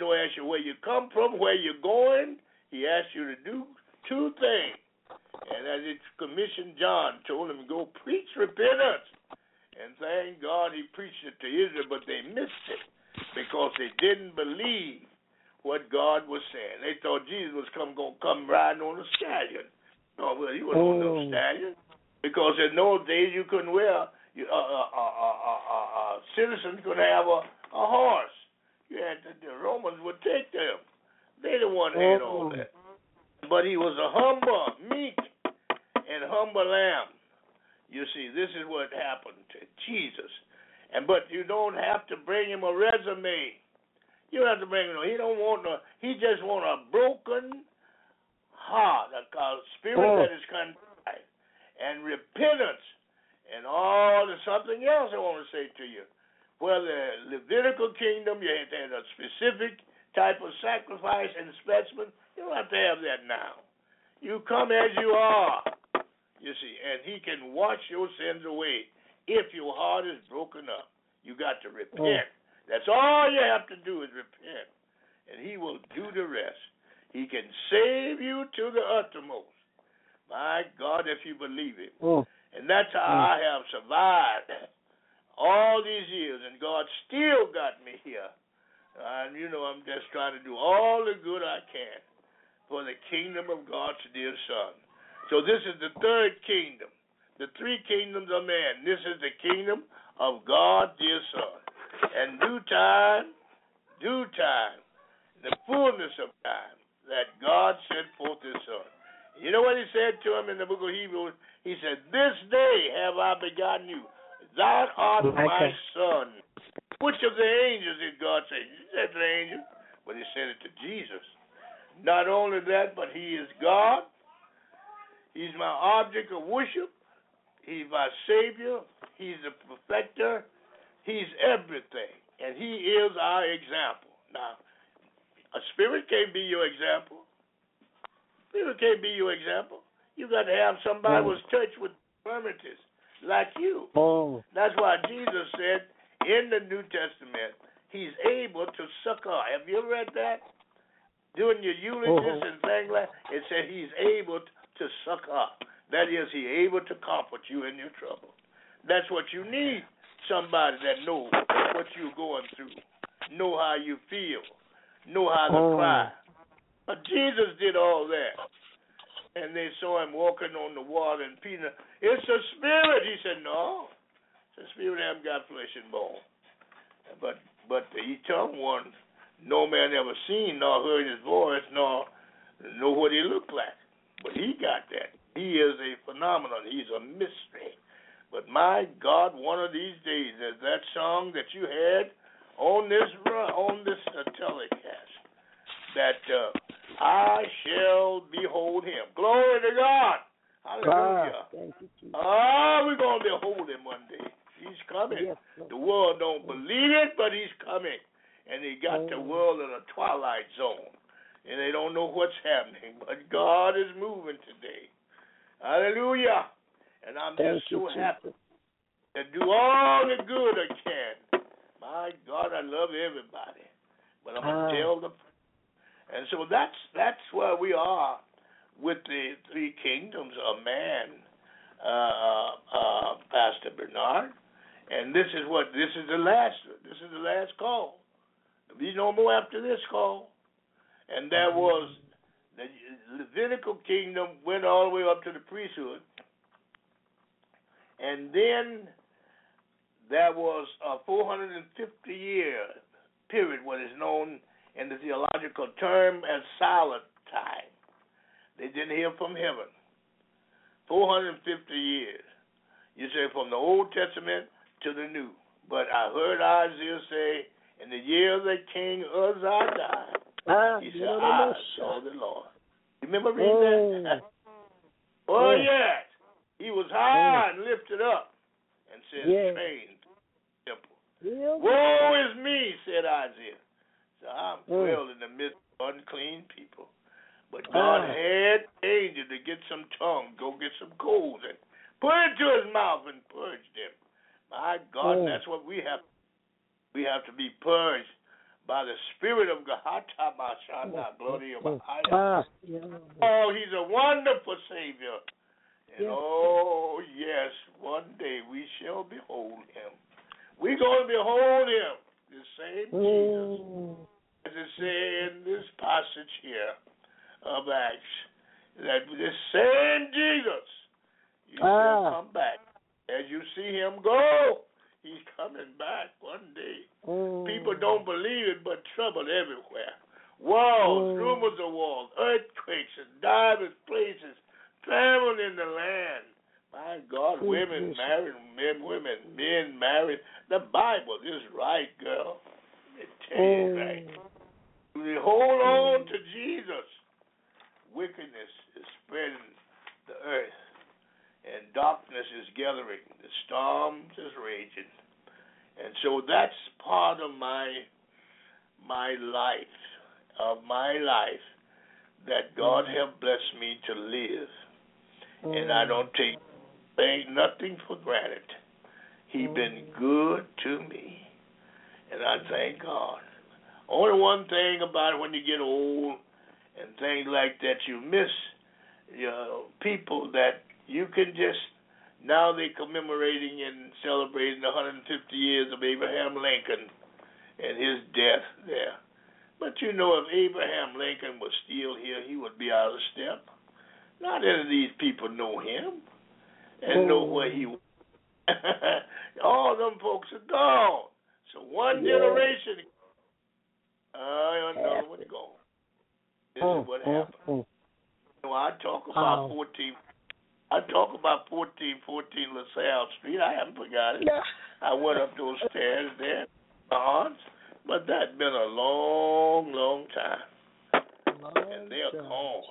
don't ask you where you come from, where you're going. He asks you to do two things. And as it commissioned John, told him to go preach repentance. And thank God he preached it to Israel, but they missed it because they didn't believe what God was saying. They thought Jesus was going to come riding on a stallion. No, well, he wasn't on no stallion. Because in those days you couldn't wear, citizens couldn't have a horse. The Romans would take them. They the one that had all that. But he was a humble, meek, and humble lamb. You see, this is what happened to Jesus. But you don't have to bring him a resume. You don't have to bring him. He don't want no. He just want a broken heart, a spirit that is contrite, and repentance, and all the something else I want to say to you. Well, the Levitical kingdom, you had to have a specific type of sacrifice and specimen. You don't have to have that now. You come as you are, you see, and he can wash your sins away if your heart is broken up. You got to repent. That's all you have to do is repent, and he will do the rest. He can save you to the uttermost. My God, if you believe it. And that's how I have survived all these years, and God still got me here. And, I'm just trying to do all the good I can for the kingdom of God's dear Son. So this is the third kingdom, the three kingdoms of man. This is the kingdom of God's dear Son. And due time, the fullness of time, that God sent forth his Son. You know what he said to him in the book of Hebrews? He said, "This day have I begotten you. Thou art my Son." Which of the angels did God say? He said to the angel, but he said it to Jesus. Not only that, but he is God. He's my object of worship. He's my Savior. He's the perfecter. He's everything. And he is our example. Now, a spirit can't be your example. Spirit can't be your example. You got to have somebody who was touched with infirmities like you. That's why Jesus said in the New Testament, he's able to succor. Have you ever read that? Doing your eulogies and things like that, it said he's able to succor. That is, he's able to comfort you in your trouble. That's what you need, somebody that knows what you're going through, know how you feel, know how to cry. But Jesus did all that. And they saw him walking on the water, and Peter, "It's a spirit." He said, "No, the spirit haven't got flesh and bone." But the eternal one, no man ever seen, nor heard his voice, nor know what he looked like. But he got that. He is a phenomenon. He's a mystery. But my God, one of these days, there's that song that you had on this telecast, that I shall behold him. Glory to God. Hallelujah. We're going to behold him one day. He's coming. Yes, the world don't believe it, but he's coming. And he got the world in a twilight zone. And they don't know what's happening. But God is moving today. Hallelujah. And I'm just so happy to do all the good I can. My God, I love everybody. But I'm going to tell them. And so that's where we are with the three kingdoms of man, Pastor Bernard. And this is the last call. There'll be no more after this call. And there was the Levitical kingdom went all the way up to the priesthood. And then there was a 450-year period, what is known in the theological term as silent time. They didn't hear from heaven. 450 years. You say from the Old Testament to the New. But I heard Isaiah say, in the year that King Uzziah died, he said, I saw the Lord. You remember reading that? Oh, yes. He was high and lifted up and said, trained temple. Woe is me, said Isaiah. So I'm dwelled in the midst of unclean people. But God had angel to get some tongue, go get some coals and put it to his mouth and purge them. My God, that's what we have. We have to be purged by the Spirit of God. Glory to Ah, God. Oh, he's a wonderful Savior. And oh, yes, one day we shall behold him. We're going to behold him, the same Jesus. As it says in this passage here of Acts, that the same Jesus, you shall come back. As you see him go, he's coming back one day. People don't believe it, but trouble everywhere. Walls, rumors of wars, earthquakes in diverse places, famine in the land. My God, women married, men married. The Bible is right, girl. Let me tell you right. We hold on to Jesus. Wickedness is spreading the earth, and darkness is gathering. The storm is raging. And so that's part of my life, that God have blessed me to live. And I don't take nothing for granted. He's been good to me, and I thank God. Only one thing about it, when you get old and things like that, you miss people that you can just, now they're commemorating and celebrating the 150 years of Abraham Lincoln and his death there. But you know, if Abraham Lincoln was still here, he would be out of step. Not any of these people know him and know where he was. All them folks are gone. So one generation, another one gone. This is what happened. I talk about 1414 LaSalle Street. I haven't forgotten it. I went up those stairs there, but that's been a long, long time. And they're gone.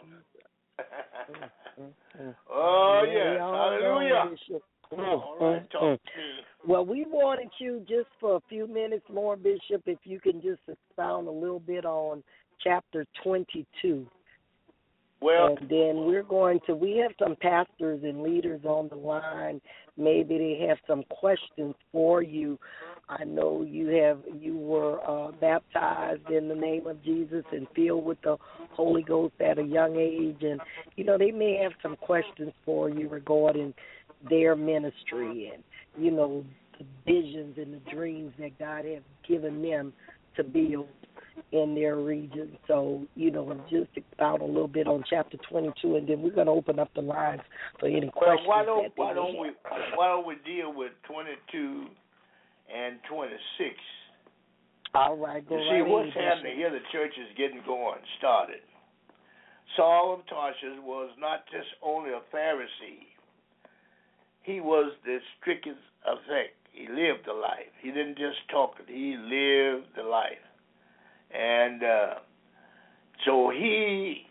Oh, yes. Hallelujah. All right, talk to me. Well, we wanted you just for a few minutes more, Bishop, if you can just expound a little bit on chapter 22. Well, and then we have some pastors and leaders on the line. Maybe they have some questions for you. I know you were baptized in the name of Jesus and filled with the Holy Ghost at a young age. And, they may have some questions for you regarding their ministry and, the visions and the dreams that God has given them to build in their region. So, just expound a little bit on chapter 22, and then we're going to open up the lines for any questions. Why don't we deal with 22 and 26? All right, go right ahead. See, what's happening here, the church is getting started. Saul of Tarsus was not just only a Pharisee. He was the strictest effect. He lived the life. He didn't just talk it. He lived the life. And so he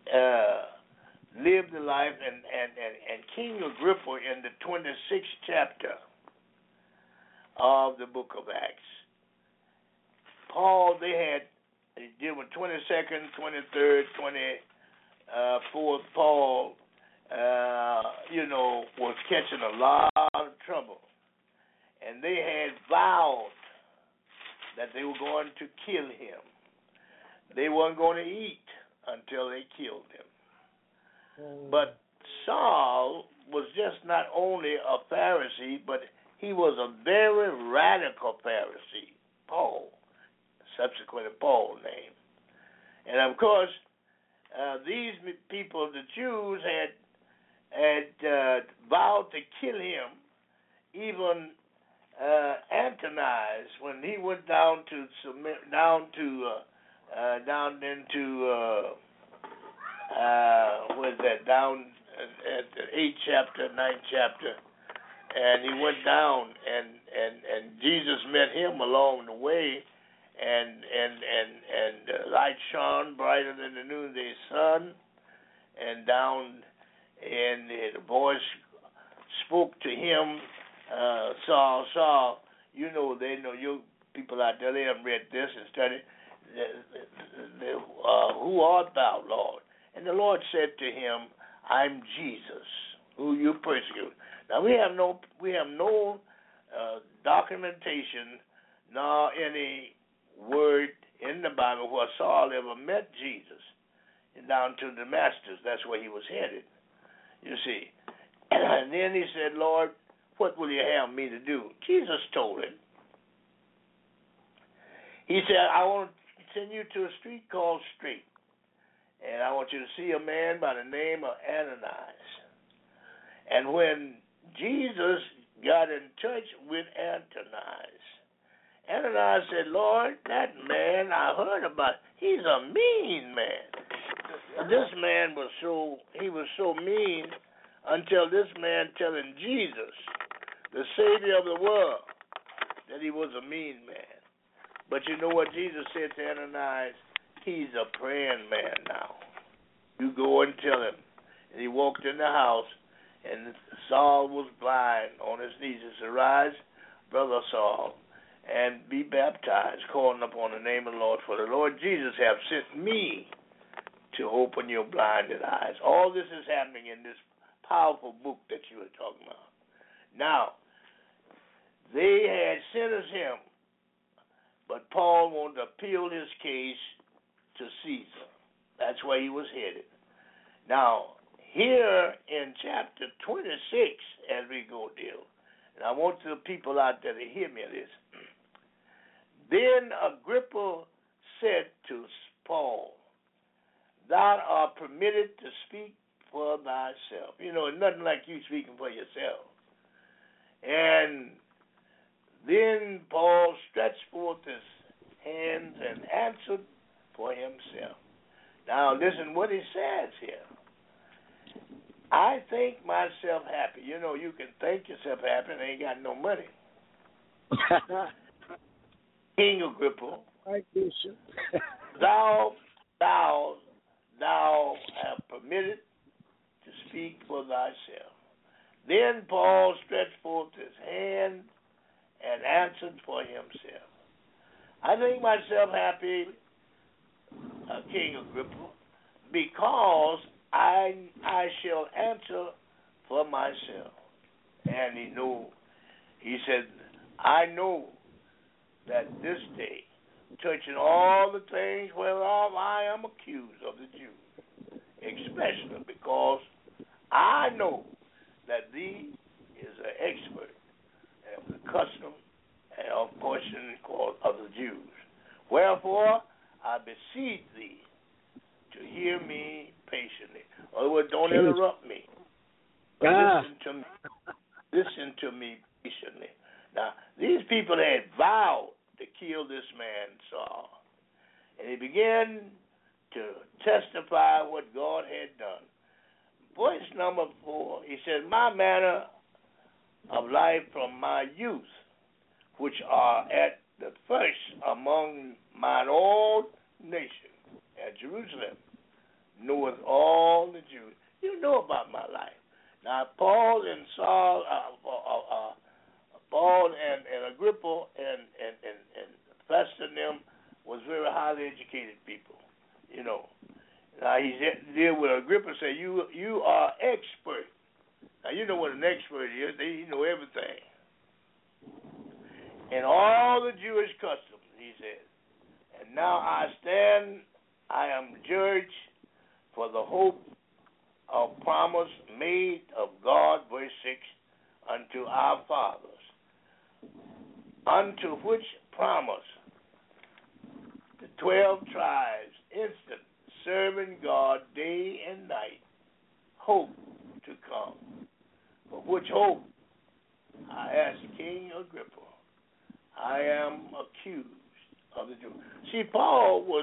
lived the life, and King Agrippa in the 26th chapter of the book of Acts, Paul, they did with 22nd, 23rd, 24th, Paul, was catching a lot of trouble. And they had vowed that they were going to kill him. They weren't going to eat until they killed him. But Saul was just not only a Pharisee, but he was a very radical Pharisee. Paul, subsequently Paul's name. And of course, these people, the Jews, had vowed to kill him. Even Antonius, when he went down into down at the 8th chapter, 9th chapter, and he went down, and Jesus met him along the way, and the light shone brighter than the noonday sun, and down, and the voice spoke to him, Saul, Saul, they know you people out there, they haven't read this and studied. Who art thou, Lord? And the Lord said to him, I'm Jesus, who you persecute. Now we have no documentation nor any word in the Bible where Saul ever met Jesus, and down to Damascus. That's where he was headed, you see. And then he said, Lord, what will you have me to do? Jesus told him. He said, I want to send you to a street called Straight, and I want you to see a man by the name of Ananias. And when Jesus got in touch with Ananias said, Lord, that man I heard about, he's a mean man. This man was so mean until this man telling Jesus, the Savior of the world, that he was a mean man. But you know what Jesus said to Ananias? He's a praying man now. You go and tell him. And he walked in the house, and Saul was blind on his knees. He said, Rise, brother Saul, and be baptized, calling upon the name of the Lord. For the Lord Jesus have sent me to open your blinded eyes. All this is happening in this powerful book that you were talking about. Now, they had sentenced him, but Paul wanted to appeal his case to Caesar. That's where he was headed. Now, here in chapter 26, as we go deal, and I want the people out there to hear me this. Then Agrippa said to Paul, Thou art permitted to speak for thyself. You know, nothing like you speaking for yourself. And then Paul stretched forth his hands and answered for himself. Now listen what he says here. I think myself happy. You know, you can think yourself happy and ain't got no money. King Agrippa, Right, Bishop. thou have permitted to speak for thyself. Then Paul stretched forth his hand and answered for himself. I think myself happy, King Agrippa, because I shall answer for myself. And he said, I know that this day, touching all the things whereof I am accused of the Jews, especially because I know that thee is an expert of the custom and of portion called of the Jews. Wherefore, I beseech thee to hear me patiently. In other words, don't interrupt me. But listen to me patiently. Now, these people had vowed to kill this man, Saul. And he began to testify what God had done. Verse number 4, he said, My manner of life from my youth, which are at the first among mine own nation, at Jerusalem, knoweth all the Jews. You know about my life. Now, Paul and Saul, Paul and Agrippa and Festus and them was very highly educated people, you know. Now, he's deal with Agrippa, say, you are expert. Now, you know what an expert is. They know everything. And all the Jewish customs, he said. And now I am judged for the hope of promise made of God, verse 6, unto our fathers, unto which promise the 12 tribes instant, serving God day and night, hope to come. For which hope I asked King Agrippa, I am accused of the Jews. See, Paul was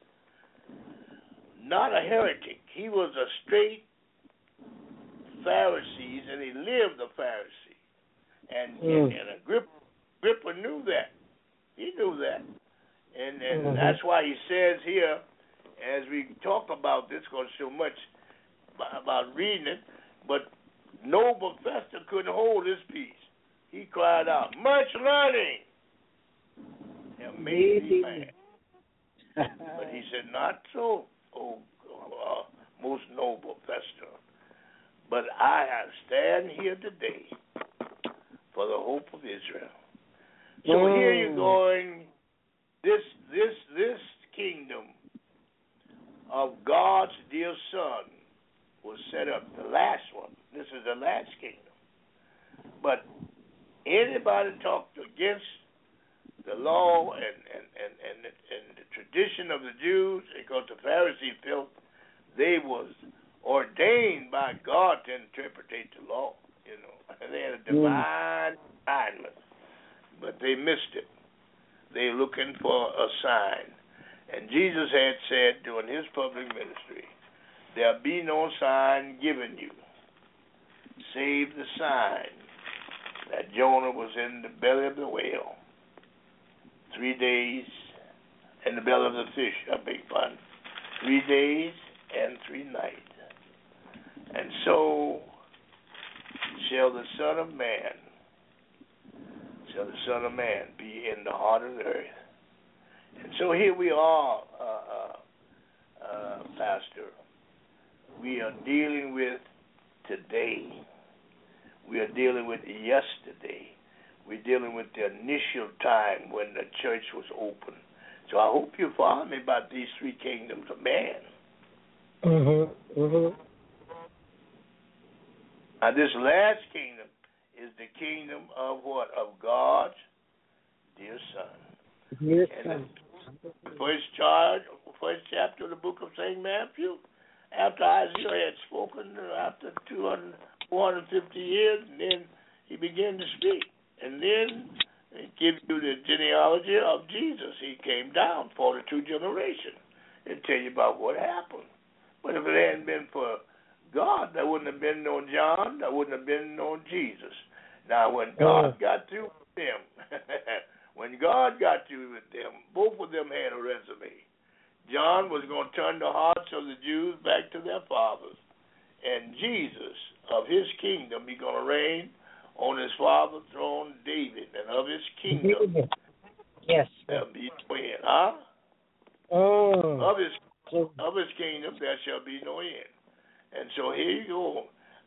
not a heretic. He was a straight Pharisee, and he lived a Pharisee. And Agrippa knew that. He knew that. And that's why he says here, as we talk about this, because so much about reading it, but noble Festus couldn't hold his peace. He cried out, much learning have made me mad. But he said, not so, most noble Festus, but I have stand here today for the hope of Israel. So here you're going this kingdom of God's dear Son was set up, the last one. This is the last kingdom. But anybody talked against the law and the tradition of the Jews, because the Pharisees felt they was ordained by God to interpret the law, and they had a divine assignment, but they missed it. They're looking for a sign. And Jesus had said during his public ministry, there'll be no sign given you, save the sign that Jonah was in the belly of the whale 3 days, in the belly of the fish, I beg pardon, 3 days and 3 nights. And so shall the Son of Man be in the heart of the earth. And so here we are, Pastor. We are dealing with today. We are dealing with yesterday. We're dealing with the initial time when the church was open. So I hope you follow me about these 3 kingdoms of man. Now this last kingdom is the kingdom of what? Of God's dear Son. Dear and Son. The first chapter of the book of St. Matthew, after Isaiah had spoken, after 450 years, and then he began to speak. And then it gives you the genealogy of Jesus. He came down, 42 generations, and tell you about what happened. But if it hadn't been for God, there wouldn't have been no John, there wouldn't have been no Jesus. Now, when God got through with them, both of them had a resume. John was going to turn the hearts of the Jews back to their fathers. And Jesus, of his kingdom, he's going to reign on his father's throne, David, and of his kingdom. Yes. There'll be no end. Huh? Of his kingdom, there shall be no end. And so here you go.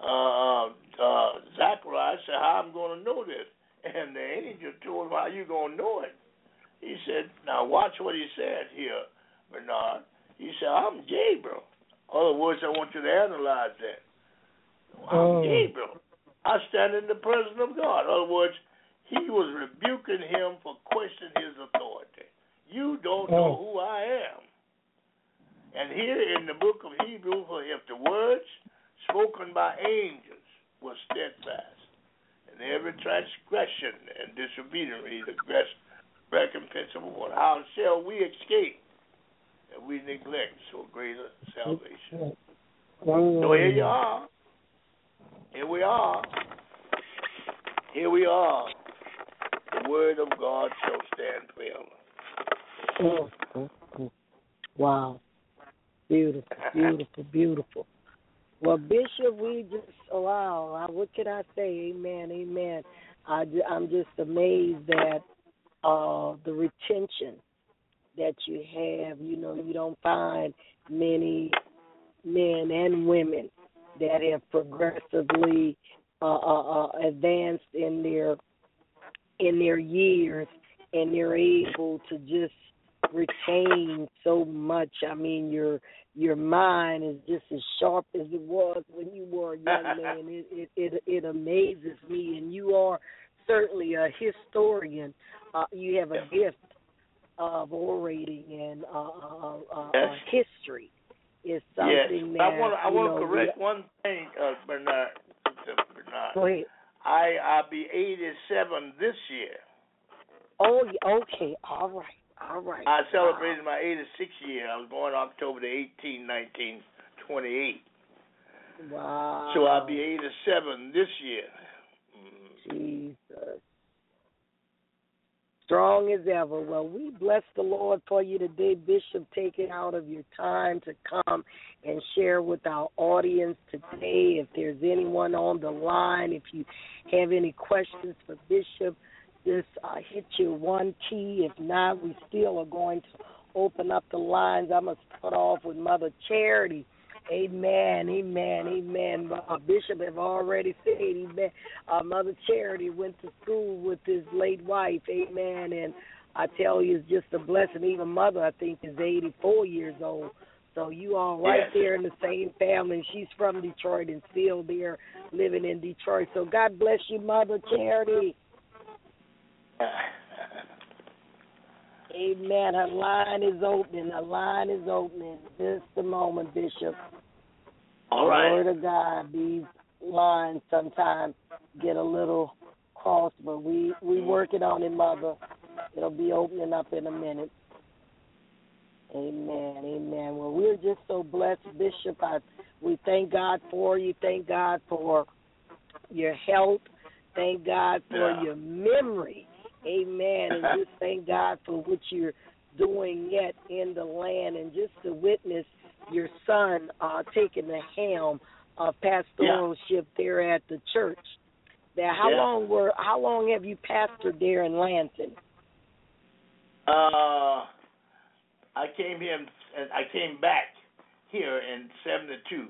Zacharias said, how I'm going to know this? And the angel told him, how you going to know it? He said, now watch what he said here, Bernard. He said, I'm Gabriel. In other words, I want you to analyze that. I'm Gabriel. I stand in the presence of God. In other words, he was rebuking him for questioning his authority. You don't know who I am. And here in the book of Hebrews, if the words spoken by angels were steadfast, and every transgression and disobedience is recompense of one, how shall we escape if we neglect so great a salvation? So here you are. Here we are. The word of God shall stand forever. Wow. Beautiful. Well, Bishop, we just, what can I say? Amen. I'm just amazed at the retention that you have. You don't find many men and women that have progressively advanced in their years, and they're able to just retain so much. I mean, your mind is just as sharp as it was when you were a young man. It amazes me, and you are certainly a historian. You have a gift of orating, and history is something that I want to correct one thing, Bernard. Go ahead. I'll be 87 this year. Oh, okay. All right. I celebrated my 86th year. I was born October the 18th, 1928. Wow. So I'll be 87 this year. Jesus. Strong as ever. Well, we bless the Lord for you today, Bishop, taking out of your time to come and share with our audience today. If there's anyone on the line, if you have any questions for Bishop, just hit your one key. If not, we still are going to open up the lines. I'm going to start off with Mother Charity. Amen. Bishop have already said, amen. Mother Charity went to school with his late wife, amen, and I tell you, it's just a blessing. Even Mother, I think, is 84 years old. So you all right there in the same family. She's from Detroit and still there living in Detroit. So God bless you, Mother Charity. Amen. Her line is opening. Her line is opening. Just a moment, Bishop. All right. Glory to God. These lines sometimes get a little crossed, but we working on it, Mother. It'll be opening up in a minute. Amen. Amen. Well, we're just so blessed, Bishop. We thank God for you. Thank God for your health. Thank God for your memory. Amen. And just thank God for what you're doing yet in the land, and just to witness your son taking the helm of pastoralship there at the church. Now, how long have you pastored there in Lansing? I came here and I came back here in 72.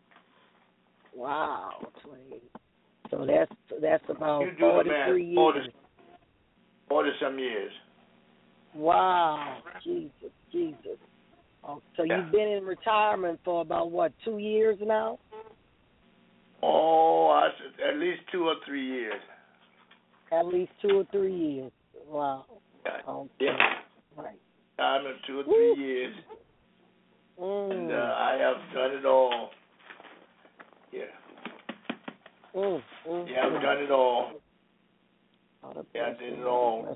Wow, so that's about 43 years. 40-some years. Wow, Jesus. Oh, so you've been in retirement for about, 2 years now? Oh, at least 2 or 3 years. At least 2 or 3 years. Wow. Okay. Yeah. Right. I'm in 2 or 3 years. And I have done it all. Yeah. I've done it all. I did it all.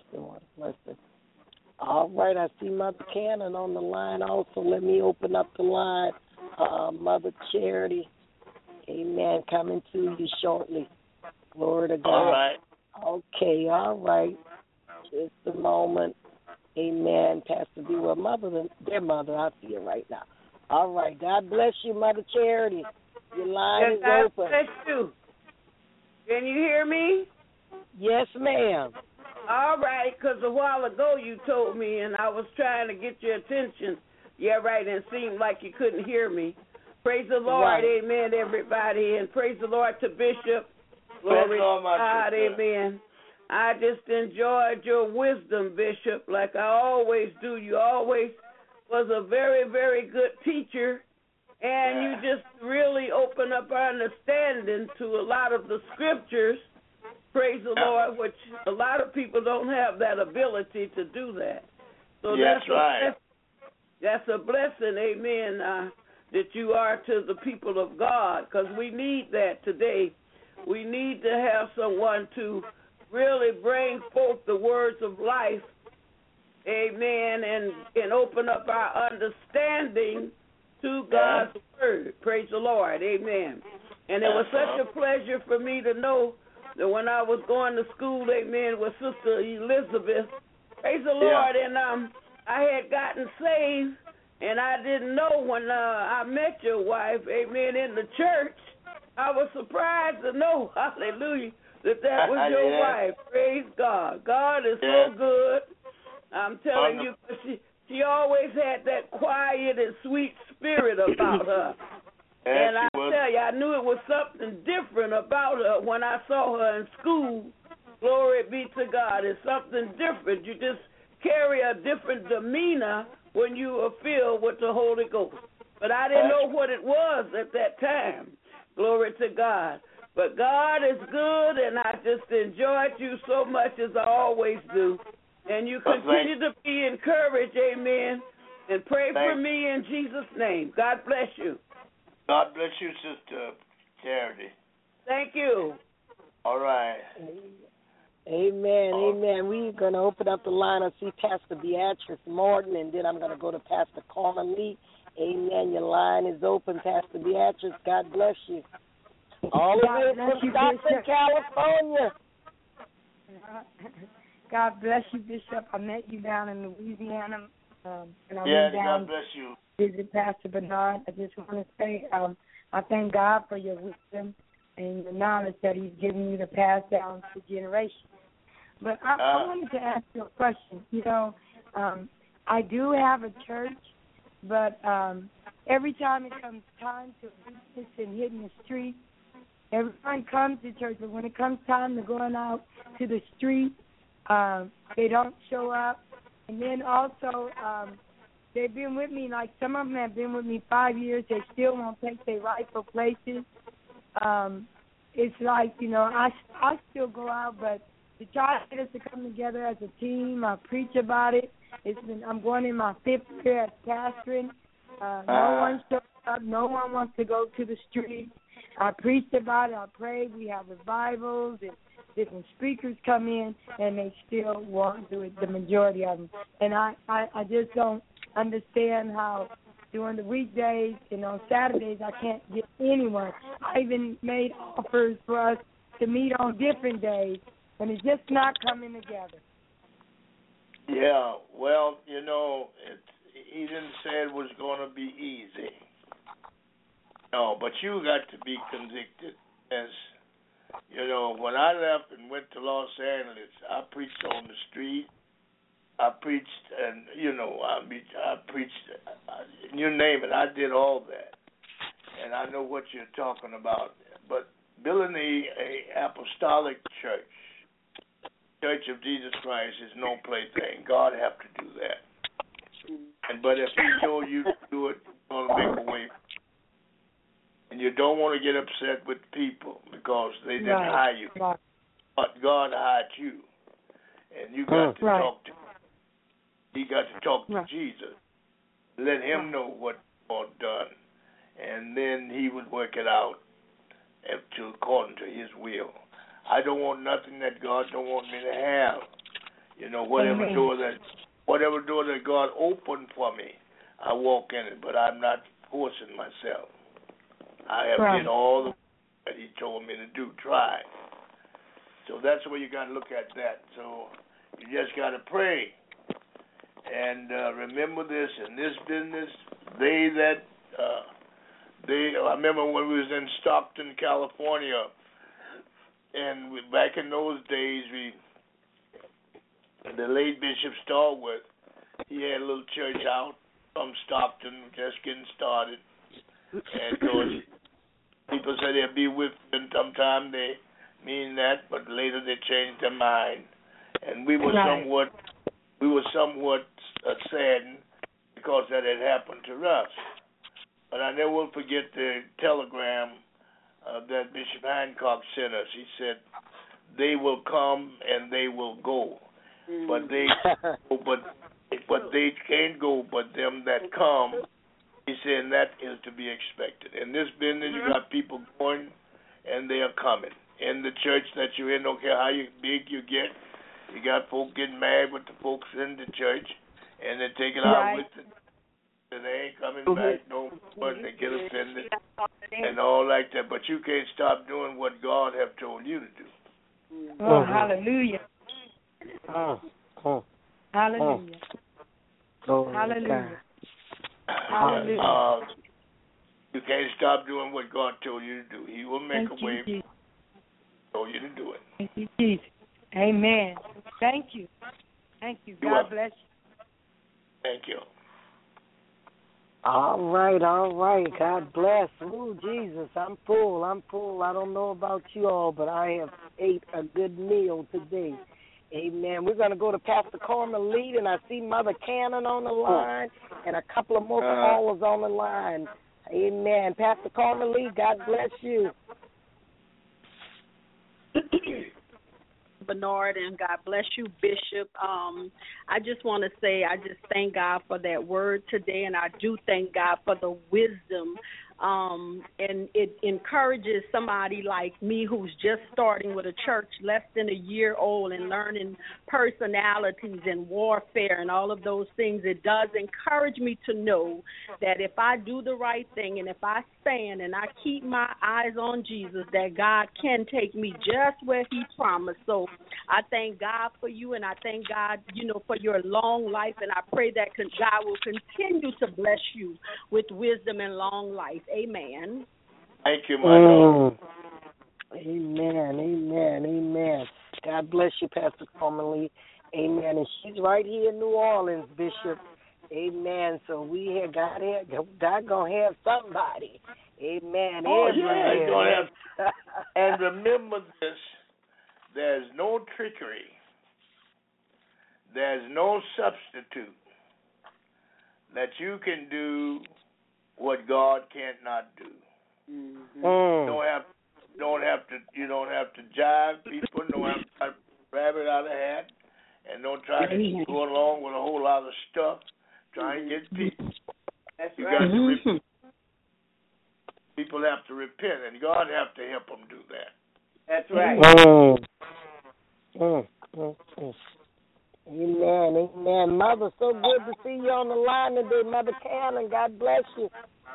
All right, I see Mother Cannon on the line also. Let me open up the line. Mother Charity, amen, coming to you shortly. Glory to God. All right. Okay, all right. Just a moment. Amen, Pastor B. Well, their mother, I see it right now. All right, God bless you, Mother Charity. Your line is open. God bless you. Can you hear me? Yes, ma'am. All right, because a while ago you told me, and I was trying to get your attention. Yeah, right, and it seemed like you couldn't hear me. Praise the Lord, amen, everybody, and praise the Lord to Bishop. Glory to God, amen. I just enjoyed your wisdom, Bishop, like I always do. You always was a very, very good teacher, and you just really opened up our understanding to a lot of the scriptures. Praise the Lord, which a lot of people don't have that ability to do that. So that's a blessing, amen, that you are to the people of God, because we need that today. We need to have someone to really bring forth the words of life, amen, and open up our understanding to God's word. Praise the Lord, amen. And it was such a pleasure for me to know that when I was going to school, amen, with Sister Elizabeth, praise the Lord, and I had gotten saved, and I didn't know when I met your wife, amen, in the church. I was surprised to know, hallelujah, that was your wife. Praise God. God is so good. I'm telling you, she always had that quiet and sweet spirit about her. And I tell you, I knew it was something different about her when I saw her in school. Glory be to God. It's something different. You just carry a different demeanor when you are filled with the Holy Ghost. But I didn't know what it was at that time. Glory to God. But God is good, and I just enjoyed you so much as I always do. And you continue to be encouraged, amen, and pray for me in Jesus' name. God bless you. God bless you, Sister Charity. Thank you. All right. Amen, amen. We're going to open up the line. I see Pastor Beatrice Morton, and then I'm going to go to Pastor Carmen Lee. Amen. Your line is open, Pastor Beatrice. God bless you. All the way from Stockton, California. God bless you, Bishop. I met you down in Louisiana, and I went down God bless you. to visit Pastor Bernard. I just want to say I thank God for your wisdom and the knowledge that he's given you to pass down to generations. But I wanted to ask you a question. You know, I do have a church, but every time it comes time to witness and hitting the street, everyone comes to church, but when it comes time to going out to the street, they don't show up. And then also, they've been with me, like some of them have been with me 5 years. They still won't take their rightful places. It's like, I still go out, but to try to get us to come together as a team, I preach about it. I'm going in my 5th year as pastoring. No one shows up. No one wants to go to the street. I preached about it. I prayed. We have revivals and different speakers come in, and they still won't do it, the majority of them. And I just don't understand how during the weekdays and on Saturdays I can't get anyone. I even made offers for us to meet on different days, and it's just not coming together. Yeah, well, he didn't say it was going to be easy. No, but you got to be convicted. As when I left and went to Los Angeles, I preached on the street. I preached, and I preached. You name it, I did all that, and I know what you're talking about. But building a apostolic church of Jesus Christ is no plaything. God have to do that. But if He told you to do it, He's going to make a way. And you don't want to get upset with people because they didn't hire you. Right. But God hired you. And you got to talk to Him. You got to talk to Jesus. Let Him know what God done. And then He would work it out according to His will. I don't want nothing that God don't want me to have. Whatever door that God opened for me, I walk in it. But I'm not forcing myself. I have did all the that He told me to do, try. So that's the way you got to look at that. So you just got to pray. And remember this, in this business, I remember when we was in Stockton, California, and back in those days, the late Bishop Stallworth, he had a little church out from Stockton, just getting started. And so people said they'd be with them. Sometimes they mean that, but later they changed their mind. And we were somewhat saddened because that had happened to us. But I never will forget the telegram that Bishop Hancock sent us. He said, "They will come and they will go, but they can't go. But them that come," he said, "and that is to be expected." In this business, you got people going, and they are coming. In the church that you're in, don't care how big you get, you got folk getting mad with the folks in the church, and they take it out with it. And they ain't coming back no more, and they get offended and all like that. But you can't stop doing what God have told you to do. Oh, hallelujah. Hallelujah. Hallelujah. Hallelujah. You can't stop doing what God told you to do. He will make a way for you. Told you to do it. Thank you, Jesus. Amen. Thank you. Thank you. God bless you. Thank you. All right. God bless. Ooh, Jesus, I'm full. I don't know about you all, but I have ate a good meal today. Amen. We're going to go to Pastor Carmelite, and I see Mother Cannon on the line and a couple of more callers on the line. Amen. Pastor Carmelite, God bless you. Bernard, and God bless you, Bishop. I just want to say I just thank God for that word today, and I do thank God for the wisdom. And it encourages somebody like me who's just starting with a church less than a year old and learning personalities and warfare and all of those things. It does encourage me to know that if I do the right thing and if I stand and I keep my eyes on Jesus, that God can take me just where He promised. So I thank God for you, and I thank God, for your long life, and I pray that God will continue to bless you with wisdom and long life. Amen. Thank you, my daughter. Amen. God bless you, Pastor Carmelite. Amen. And she's right here in New Orleans, Bishop. Amen. So we have God gonna have somebody. Amen. Oh, yeah, He's gonna have. And remember this: there's no trickery. there's no substitute that you can do what God cannot do. Mm-hmm. You don't have to jive people, don't have to try to rabbit out of the hat, and don't try to go along with a whole lot of stuff trying to get people. That's You right. got to repent. People have to repent, and God have to help them do that. That's right. Amen, amen. Mother, so good to see you on the line today, Mother Cannon. God bless you.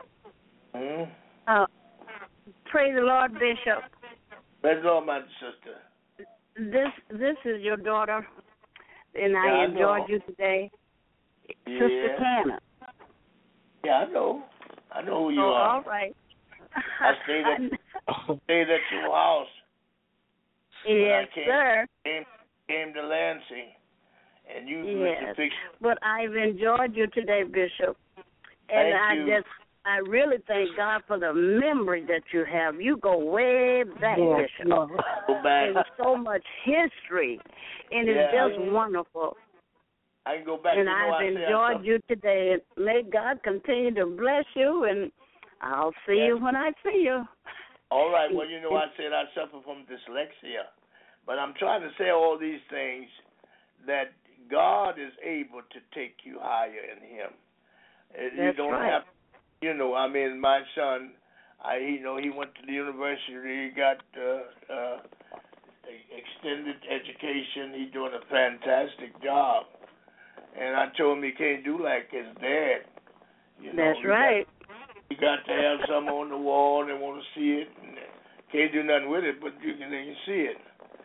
Praise the Lord, Bishop. Praise the Lord, my sister. This is your daughter, and I enjoyed you today. Yeah. Sister Cannon. Yeah, I know who you are. All right. I stayed at your house. Yes, sir. Came to Lansing, and you yes. But I've enjoyed you today, Bishop. And I really thank God for the memory that you have. You go way back, Bishop. Go back. There's so much history, and it's just wonderful. I can go back. And I've enjoyed you today. May God continue to bless you, and I'll see you when I see you. All right. Well, I said I suffer from dyslexia, but I'm trying to say all these things that God is able to take you higher in Him. You don't have. My son, he went to the university. He got extended education. He's doing a fantastic job. And I told him he can't do like his dad. That's right. You got to have some on the wall and want to see it. And can't do nothing with it, but you can see it.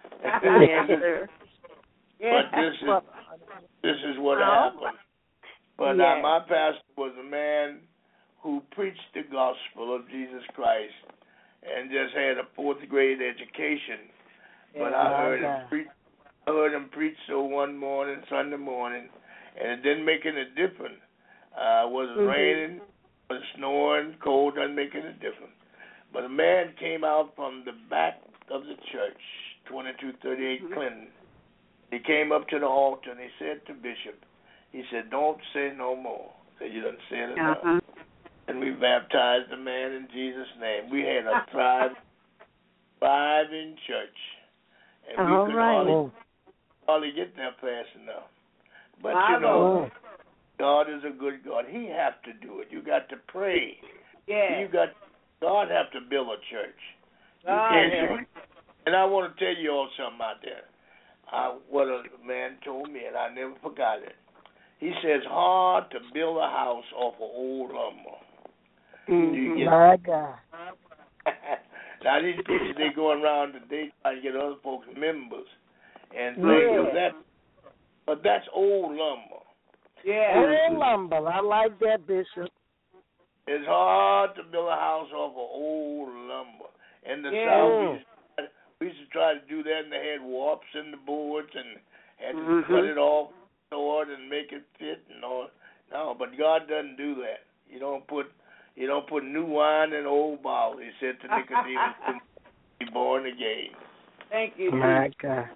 But this is what happened. But my pastor was a man who preached the gospel of Jesus Christ and just had a 4th grade education. But I heard him preach so one morning, Sunday morning, and it didn't make any difference. Was it raining, was it snowing, cold, doesn't make any difference. But a man came out from the back of the church, 2238 Clinton. He came up to the altar and he said to Bishop, he said, "Don't say no more." He said, "You done said enough." And we baptized the man in Jesus' name. We had a thriving church. And we could hardly get there fast enough. But God is a good God. He have to do it. You got to pray. Yeah. God have to build a church. And I want to tell you all something out there. What a man told me, and I never forgot it. He says, hard to build a house off of old lumber. My God. Now, these people, they going around today trying to get other folks members and things of that. But that's old lumber. Yeah. Old lumber. I like that, Bishop. It's hard to build a house off of old lumber. In the South, we used to try to do that, and they had warps in the boards and had to cut it off, sword, and make it fit and all. No, but God doesn't do that. You don't put new wine in old bottles. He said to Nicodemus, to be born again. Thank you. My God.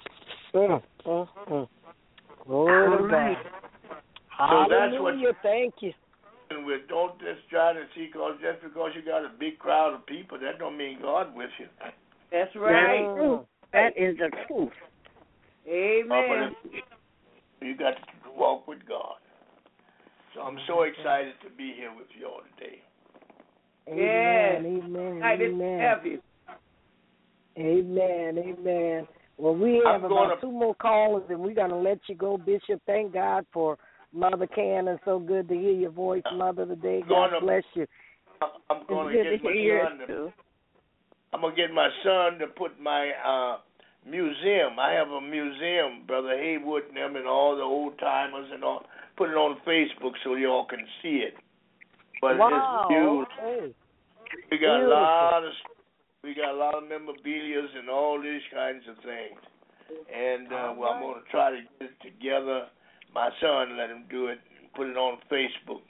Glory to God. So that's what. Thank you. Don't just try to see, just because you got a big crowd of people, that don't mean God with you. That's right. That is the truth. Amen. You got to walk with God. So I'm so excited to be here with you all today. Amen. Amen. Well, we have about 2 more callers, and we're going to let you go, Bishop. Thank God for Mother Cannon. So good to hear your voice, Mother, today. God bless you. I'm going to get my son. I'm going to get my son to put my museum. I have a museum, Brother Haywood and them and all the old timers and all. Put it on Facebook so y'all can see it. But it's beautiful. Okay. We got a lot of memorabilia and all these kinds of things. And I'm going to try to get it together. My son, let him do it and put it on Facebook.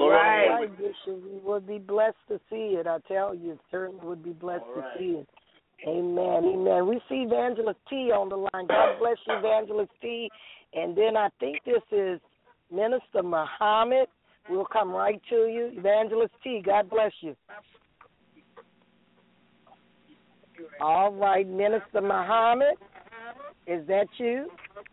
Right, Bishop. We would be blessed to see it. I tell you, certainly would be blessed to see it. Amen, amen. We see Evangelist T on the line. God bless you, Evangelist T. And then I think this is Minister Muhammad. We'll come right to you. Evangelist T, God bless you. All right, Minister Muhammad, is that you?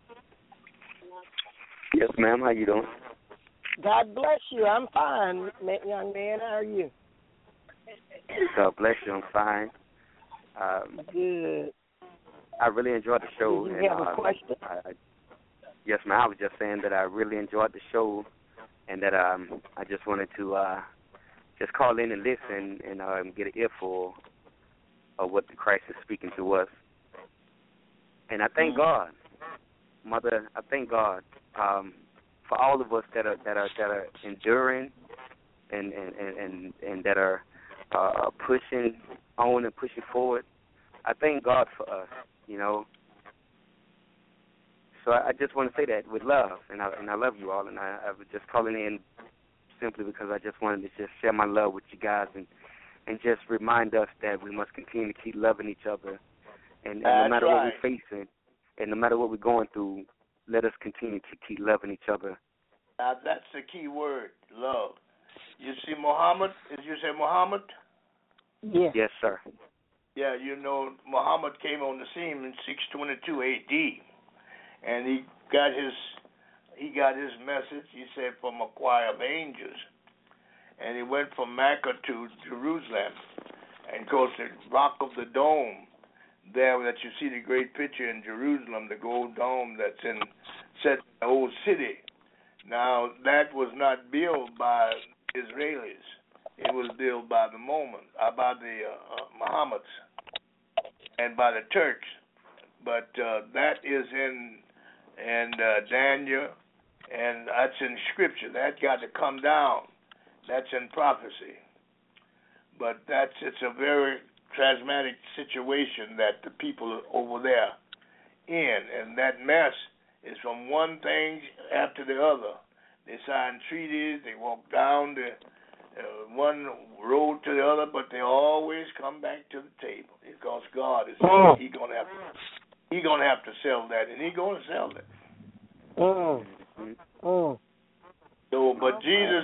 Yes, ma'am. How you doing? God bless you. I'm fine, young man. How are you? God bless you. I'm fine. Good. I really enjoyed the show. Do you have a question? Yes, ma'am. I was just saying that I really enjoyed the show, and that I just wanted to just call in and listen and get an earful of what the Christ is speaking to us. And I thank God, Mother. I thank God for all of us that are enduring and that are pushing on and pushing forward. I thank God for us, you know. So I just want to say that with love, and I love you all, and I was just calling in simply because I just wanted to just share my love with you guys and just remind us that we must continue to keep loving each other, and no matter what we're facing, and no matter what we're going through, let us continue to keep loving each other. That's the key word, love. You see, Muhammad, did you say Muhammad? Yes. Yes, sir. Yeah, you know, Muhammad came on the scene in 622 A.D., and he got his message, he said, from a choir of angels. And he went from Mecca to Jerusalem. And, of course, the Rock of the Dome, there that you see the great picture in Jerusalem, the gold dome that's set in the old city. Now, that was not built by Israelis. It was built by the Muhammad's and by the Turks. But that is in Daniel, and that's in Scripture. That got to come down. That's in prophecy. But it's a very traumatic situation that the people over there in, and that mess is from one thing after the other. They sign treaties, they walk down the one road to the other, but they always come back to the table because God is He gonna have to sell that, and He's gonna sell it. So, but Jesus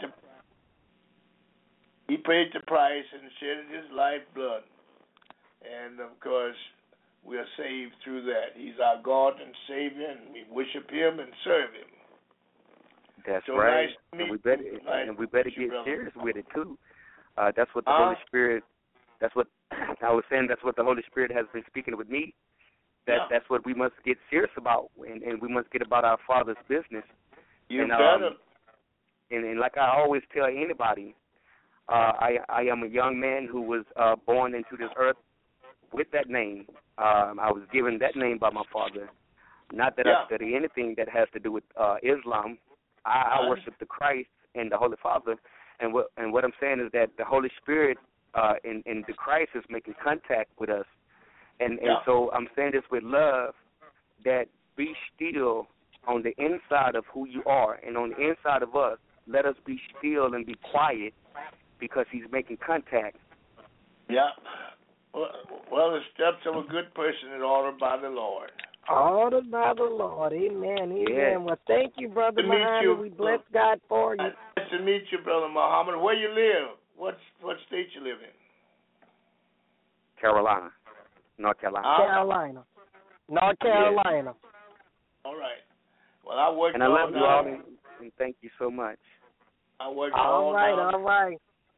paid the price and shed His lifeblood, and of course we are saved through that. He's our God and Savior, and we worship Him and serve Him. That's so right. Nice and we better get serious with it too. That's what the Holy Spirit. That's what I was saying. That's what the Holy Spirit has been speaking with me. That's what we must get serious about, and we must get about our Father's business. And like I always tell anybody, I am a young man who was born into this earth with that name. I was given that name by my father. Not that I study anything that has to do with Islam. I worship the Christ and the Holy Father, and what I'm saying is that the Holy Spirit in the Christ is making contact with us, and so I'm saying this with love, that be still on the inside of who you are, and on the inside of us, let us be still and be quiet because He's making contact. Yeah. Well, the steps of a good person is ordered by the Lord. Ordered by the Lord. Amen. Amen. Yeah. Well, thank you, Brother Muhammad. We bless God for you. Nice to meet you, Brother Muhammad. Where you live? What state you live in? Carolina. North Carolina. Carolina. North Carolina. Yeah. All right. Well, I work and I love you all, and thank you so much. I work all right.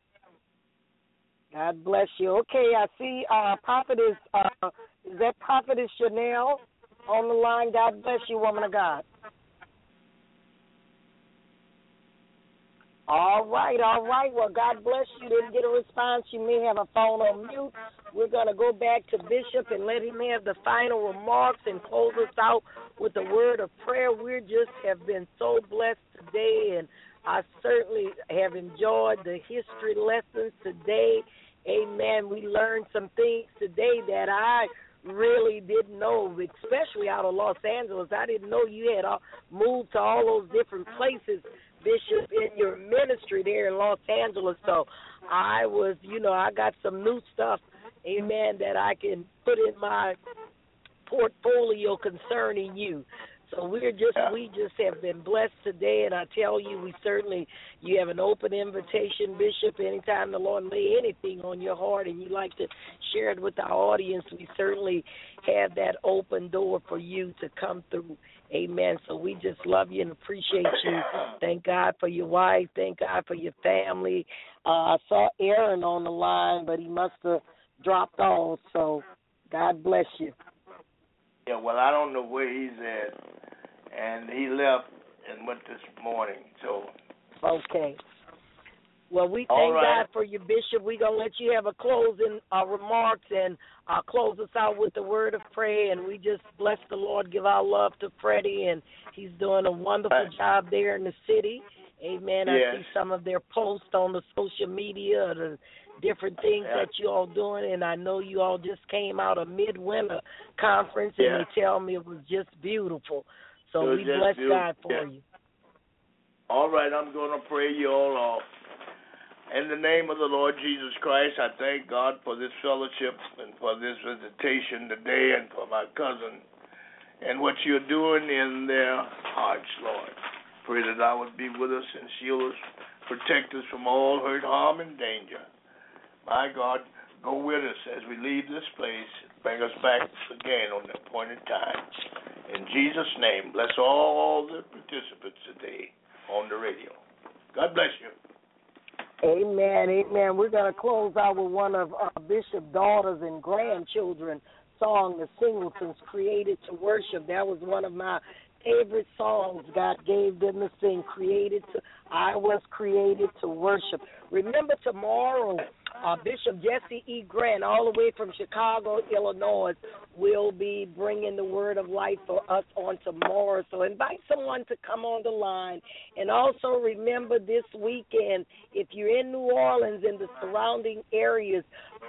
God bless you. Okay, I see Prophetess, is that Prophetess Chanel on the line? God bless you, woman of God. All right. Well, God bless you. Didn't get a response. You may have a phone on mute. We're going to go back to Bishop and let him have the final remarks and close us out with a word of prayer. We just have been so blessed today, and I certainly have enjoyed the history lessons today. Amen. We learned some things today that I really didn't know, especially out of Los Angeles. I didn't know you had moved to all those different places, Bishop, in your ministry there in Los Angeles. So I was, I got some new stuff, amen, that I can put in my portfolio concerning you. So we just have been blessed today, and I tell you, you have an open invitation, Bishop. Anytime the Lord lay anything on your heart and you like to share it with our audience, we certainly have that open door for you to come through. Amen. So we just love you and appreciate you. Thank God for your wife. Thank God for your family. I saw Aaron on the line, but he must have dropped off. So God bless you. Yeah, well, I don't know where he's at, and he left and went this morning. So okay. Well, we thank God for you, Bishop. We're going to let you have a closing remarks and close us out with the word of prayer. And we just bless the Lord, give our love to Freddie, and he's doing a wonderful job there in the city. Amen. Yes. I see some of their posts on the social media, the different things that you all doing, and I know you all just came out of Midwinter Conference, and they tell me it was just beautiful. So we bless God for you. All right, I'm going to pray you all off. In the name of the Lord Jesus Christ, I thank God for this fellowship and for this visitation today and for my cousin and what you're doing in their hearts, Lord. Pray that thou would be with us and shield us, protect us from all hurt, harm, and danger. My God, go with us as we leave this place. Bring us back again on the appointed time. In Jesus' name, bless all the participants today on the radio. God bless you. Amen, amen. We're going to close out with one of Bishop's daughters and grandchildren song, The Singletons, Created to Worship. That was one of my favorite songs God gave them to sing. I was created to worship. Remember tomorrow, Bishop Jesse E. Grant, all the way from Chicago, Illinois, will be bringing the word of life for us on tomorrow. So invite someone to come on the line. And also remember this weekend, if you're in New Orleans and the surrounding areas,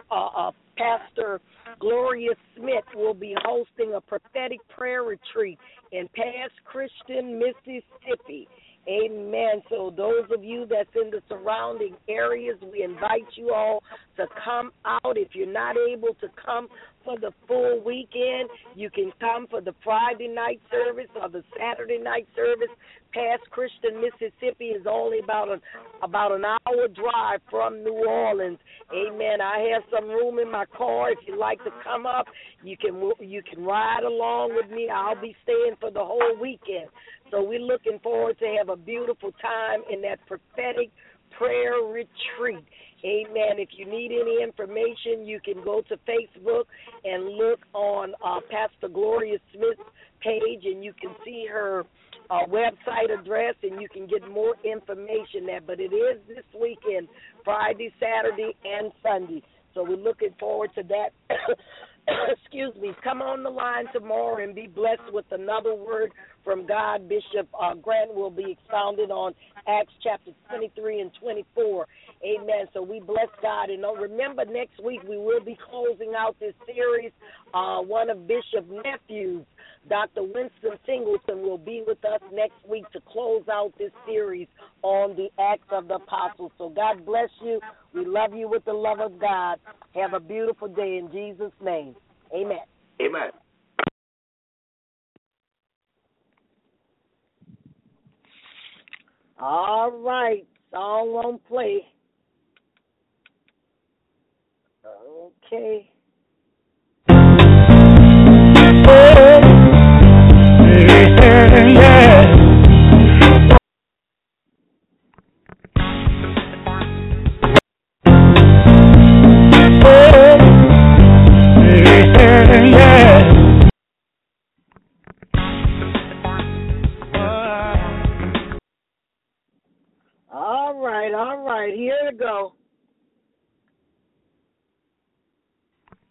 Pastor Gloria Smith will be hosting a prophetic prayer retreat in Pass Christian, Mississippi. Amen. So those of you that's in the surrounding areas, we invite you all to come out. If you're not able to come for the full weekend, you can come for the Friday night service or the Saturday night service. Pass Christian, Mississippi is only about an hour drive from New Orleans. Amen. I have some room in my car. If you'd like to come up, you can ride along with me. I'll be staying for the whole weekend. So we're looking forward to have a beautiful time in that prophetic prayer retreat. Amen. If you need any information, you can go to Facebook and look on Pastor Gloria Smith's page, and you can see her website address, and you can get more information there. But it is this weekend, Friday, Saturday, and Sunday. So we're looking forward to that. Excuse me. Come on the line tomorrow and be blessed with another word from God. Bishop Grant will be expounded on Acts chapter 23 and 24. Amen. So we bless God. And remember, next week we will be closing out this series. One of Bishop's nephews, Dr. Winston Singleton, will be with us next week to close out this series on the Acts of the Apostles. So God bless you. We love you with the love of God. Have a beautiful day in Jesus' name. Amen. Amen. All right. Song won't play. Okay. All right, here we go.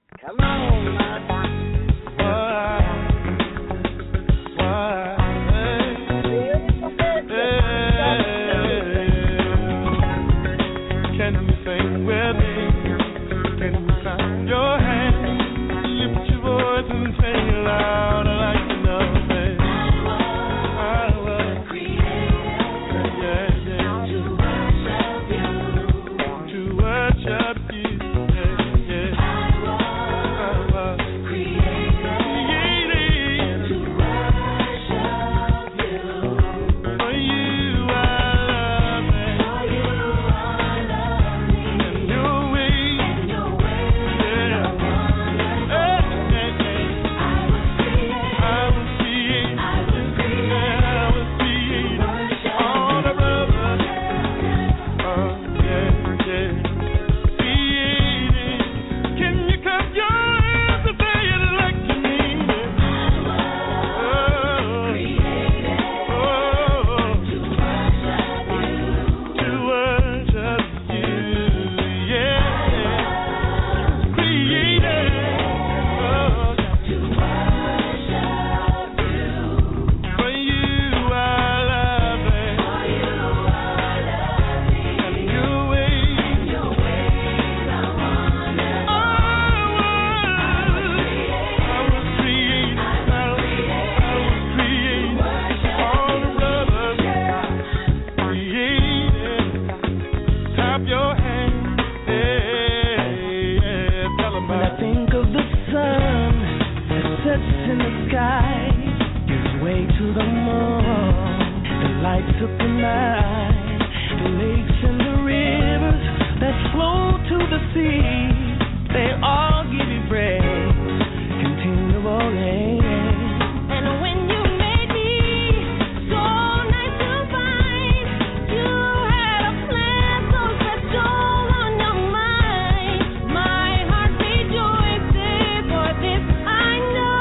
sets in the sky gives way to the morn. It lights up the night. The lakes and the rivers that flow to the sea, they all give you praise, continual rain. And when you made me so nice to find, you had a plan so special on your mind. My heart rejoices, for this I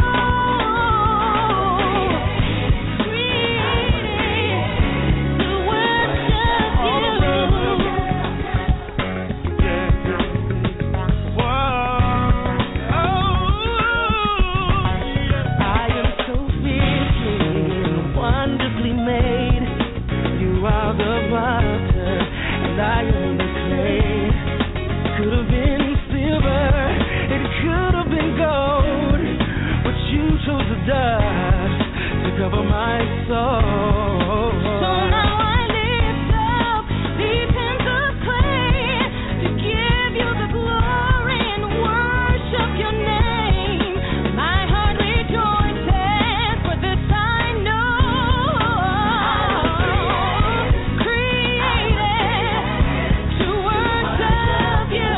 know. Created to worship dust to cover my soul. So now I lift up these hands of clay to give you the glory and worship your name. My heart rejoices, for this I know. Created to worship you.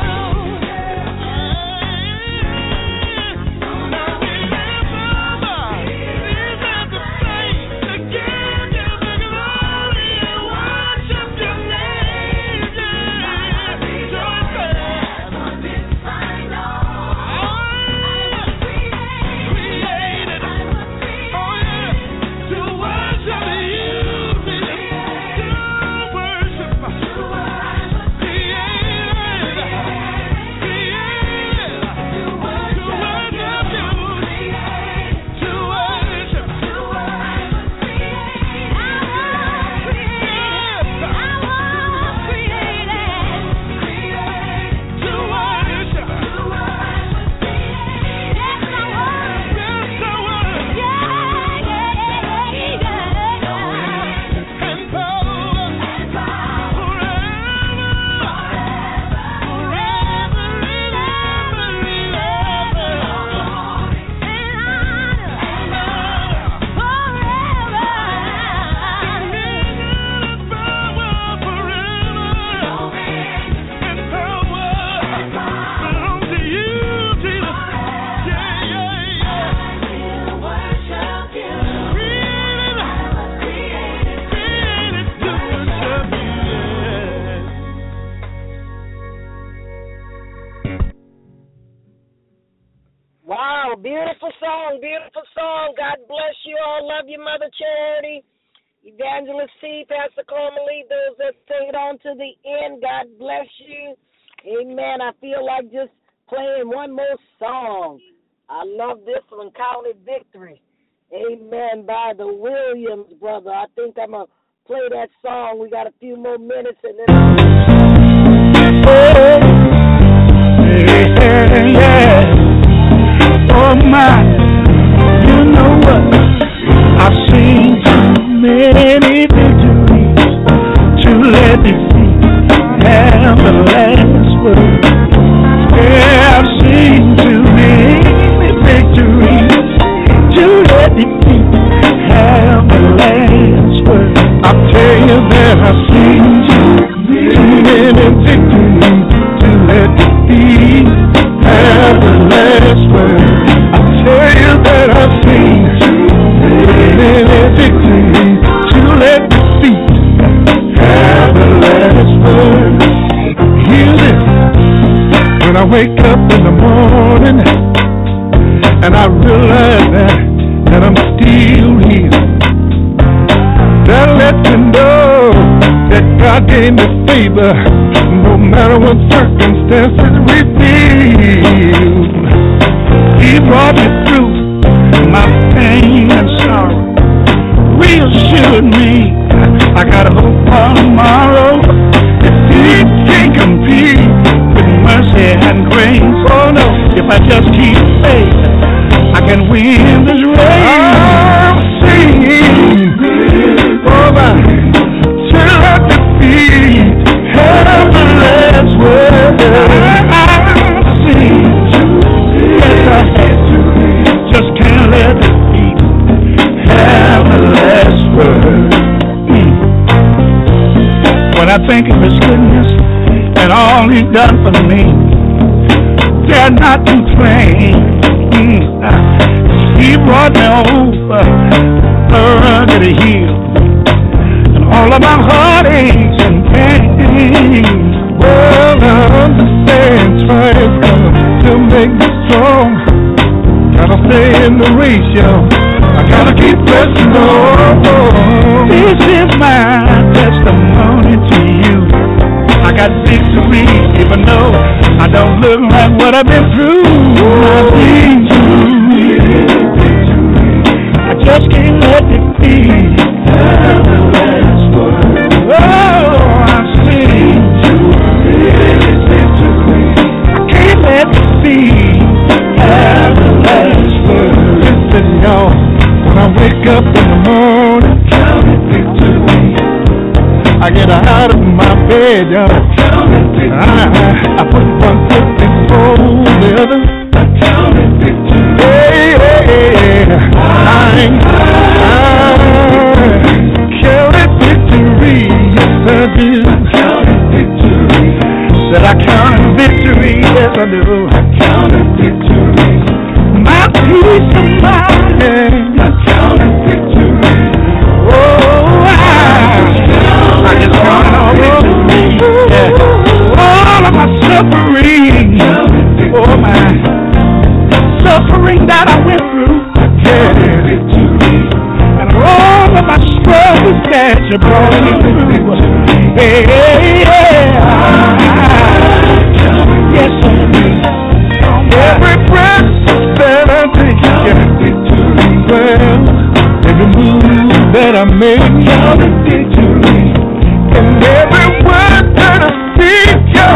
Wow, beautiful song, beautiful song. God bless you all. Love you, Mother Charity. Evangelist C, Pastor Carmelie, those that stayed on to the end, God bless you. Amen. I feel like just playing one more song. I love this one, Count It Victory. Amen, by the Williams brother. I think I'm going to play that song. We got a few more minutes and then oh my, you know what? I've seen too many victories to let defeat have the last word. Yeah, I've seen too many victories to let defeat have the last word. I'll tell you that I've seen too many victories to let defeat have the last word. I'll tell you that I've seen too many victories to let defeat have the last word. Hear this. When I wake up in the morning and I realize that I'm still here, that lets me know that God gave me favor no matter what circumstances reveal. He brought me through my pain and sorrow, reassured me I got hope for tomorrow. If he can't compete with mercy and grace, oh no, if I just keep faith, I can win this race. I'm singing over till I defeat have the last word. I'm singing, yes I just can't He's done for me, dare not complain. He brought me over the rugged hill, and all of my heartaches and pains. Well, I understand trials come to make me strong. Gotta stay in the race, y'all. I gotta keep pressing on. This is my testimony to you. I got victory, even though I don't look like what I've been through. My victory, I just can't let it be. Have the last word. Oh, I sing victory. I can't let it be. Have the last word. Listen, y'all, when I wake up in the morning, counting victory. I get out of my bed, y'all. I put one foot before the other. Counting victory. Hey, counting victory. Yes, I do. Counting victory. Said I counted victory. Yes, I do. I counted victory. My peace of mind. I counted victory. Oh, I just counted all victory. Yeah. All of my suffering. Oh, my suffering that I went through. Yeah. And all of my struggles that you brought me through. Hey, yeah. Yes, I do. Every breath that I take, well, every move that I make, victory. And every word that I speak,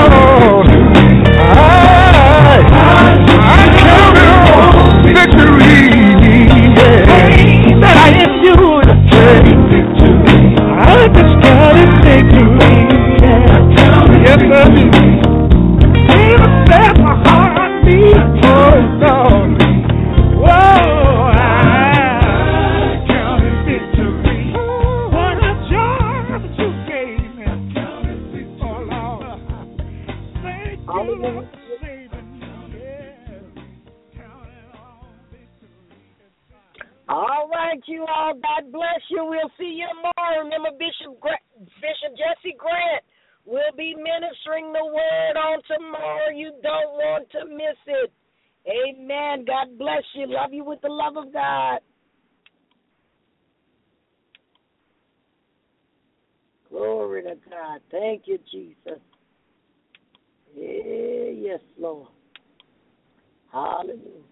I count it all victory. Yeah. That I endured, victory. I just got it victory. Yeah. Yes, I do. Even that my heart beats, oh Lord. Whoa, I counted victory. What a joy that you gave me. Counted victory. Oh Lord, thank you, Lord, for saving me. Yeah. Counted all victory. All right, you all. God bless you. We'll see you tomorrow. Remember, Bishop Jesse Grant will be ministering the word on tomorrow. You don't want to miss it. Amen. God bless you. Love you with the love of God. Glory to God. Thank you, Jesus. Yes, Lord. Hallelujah.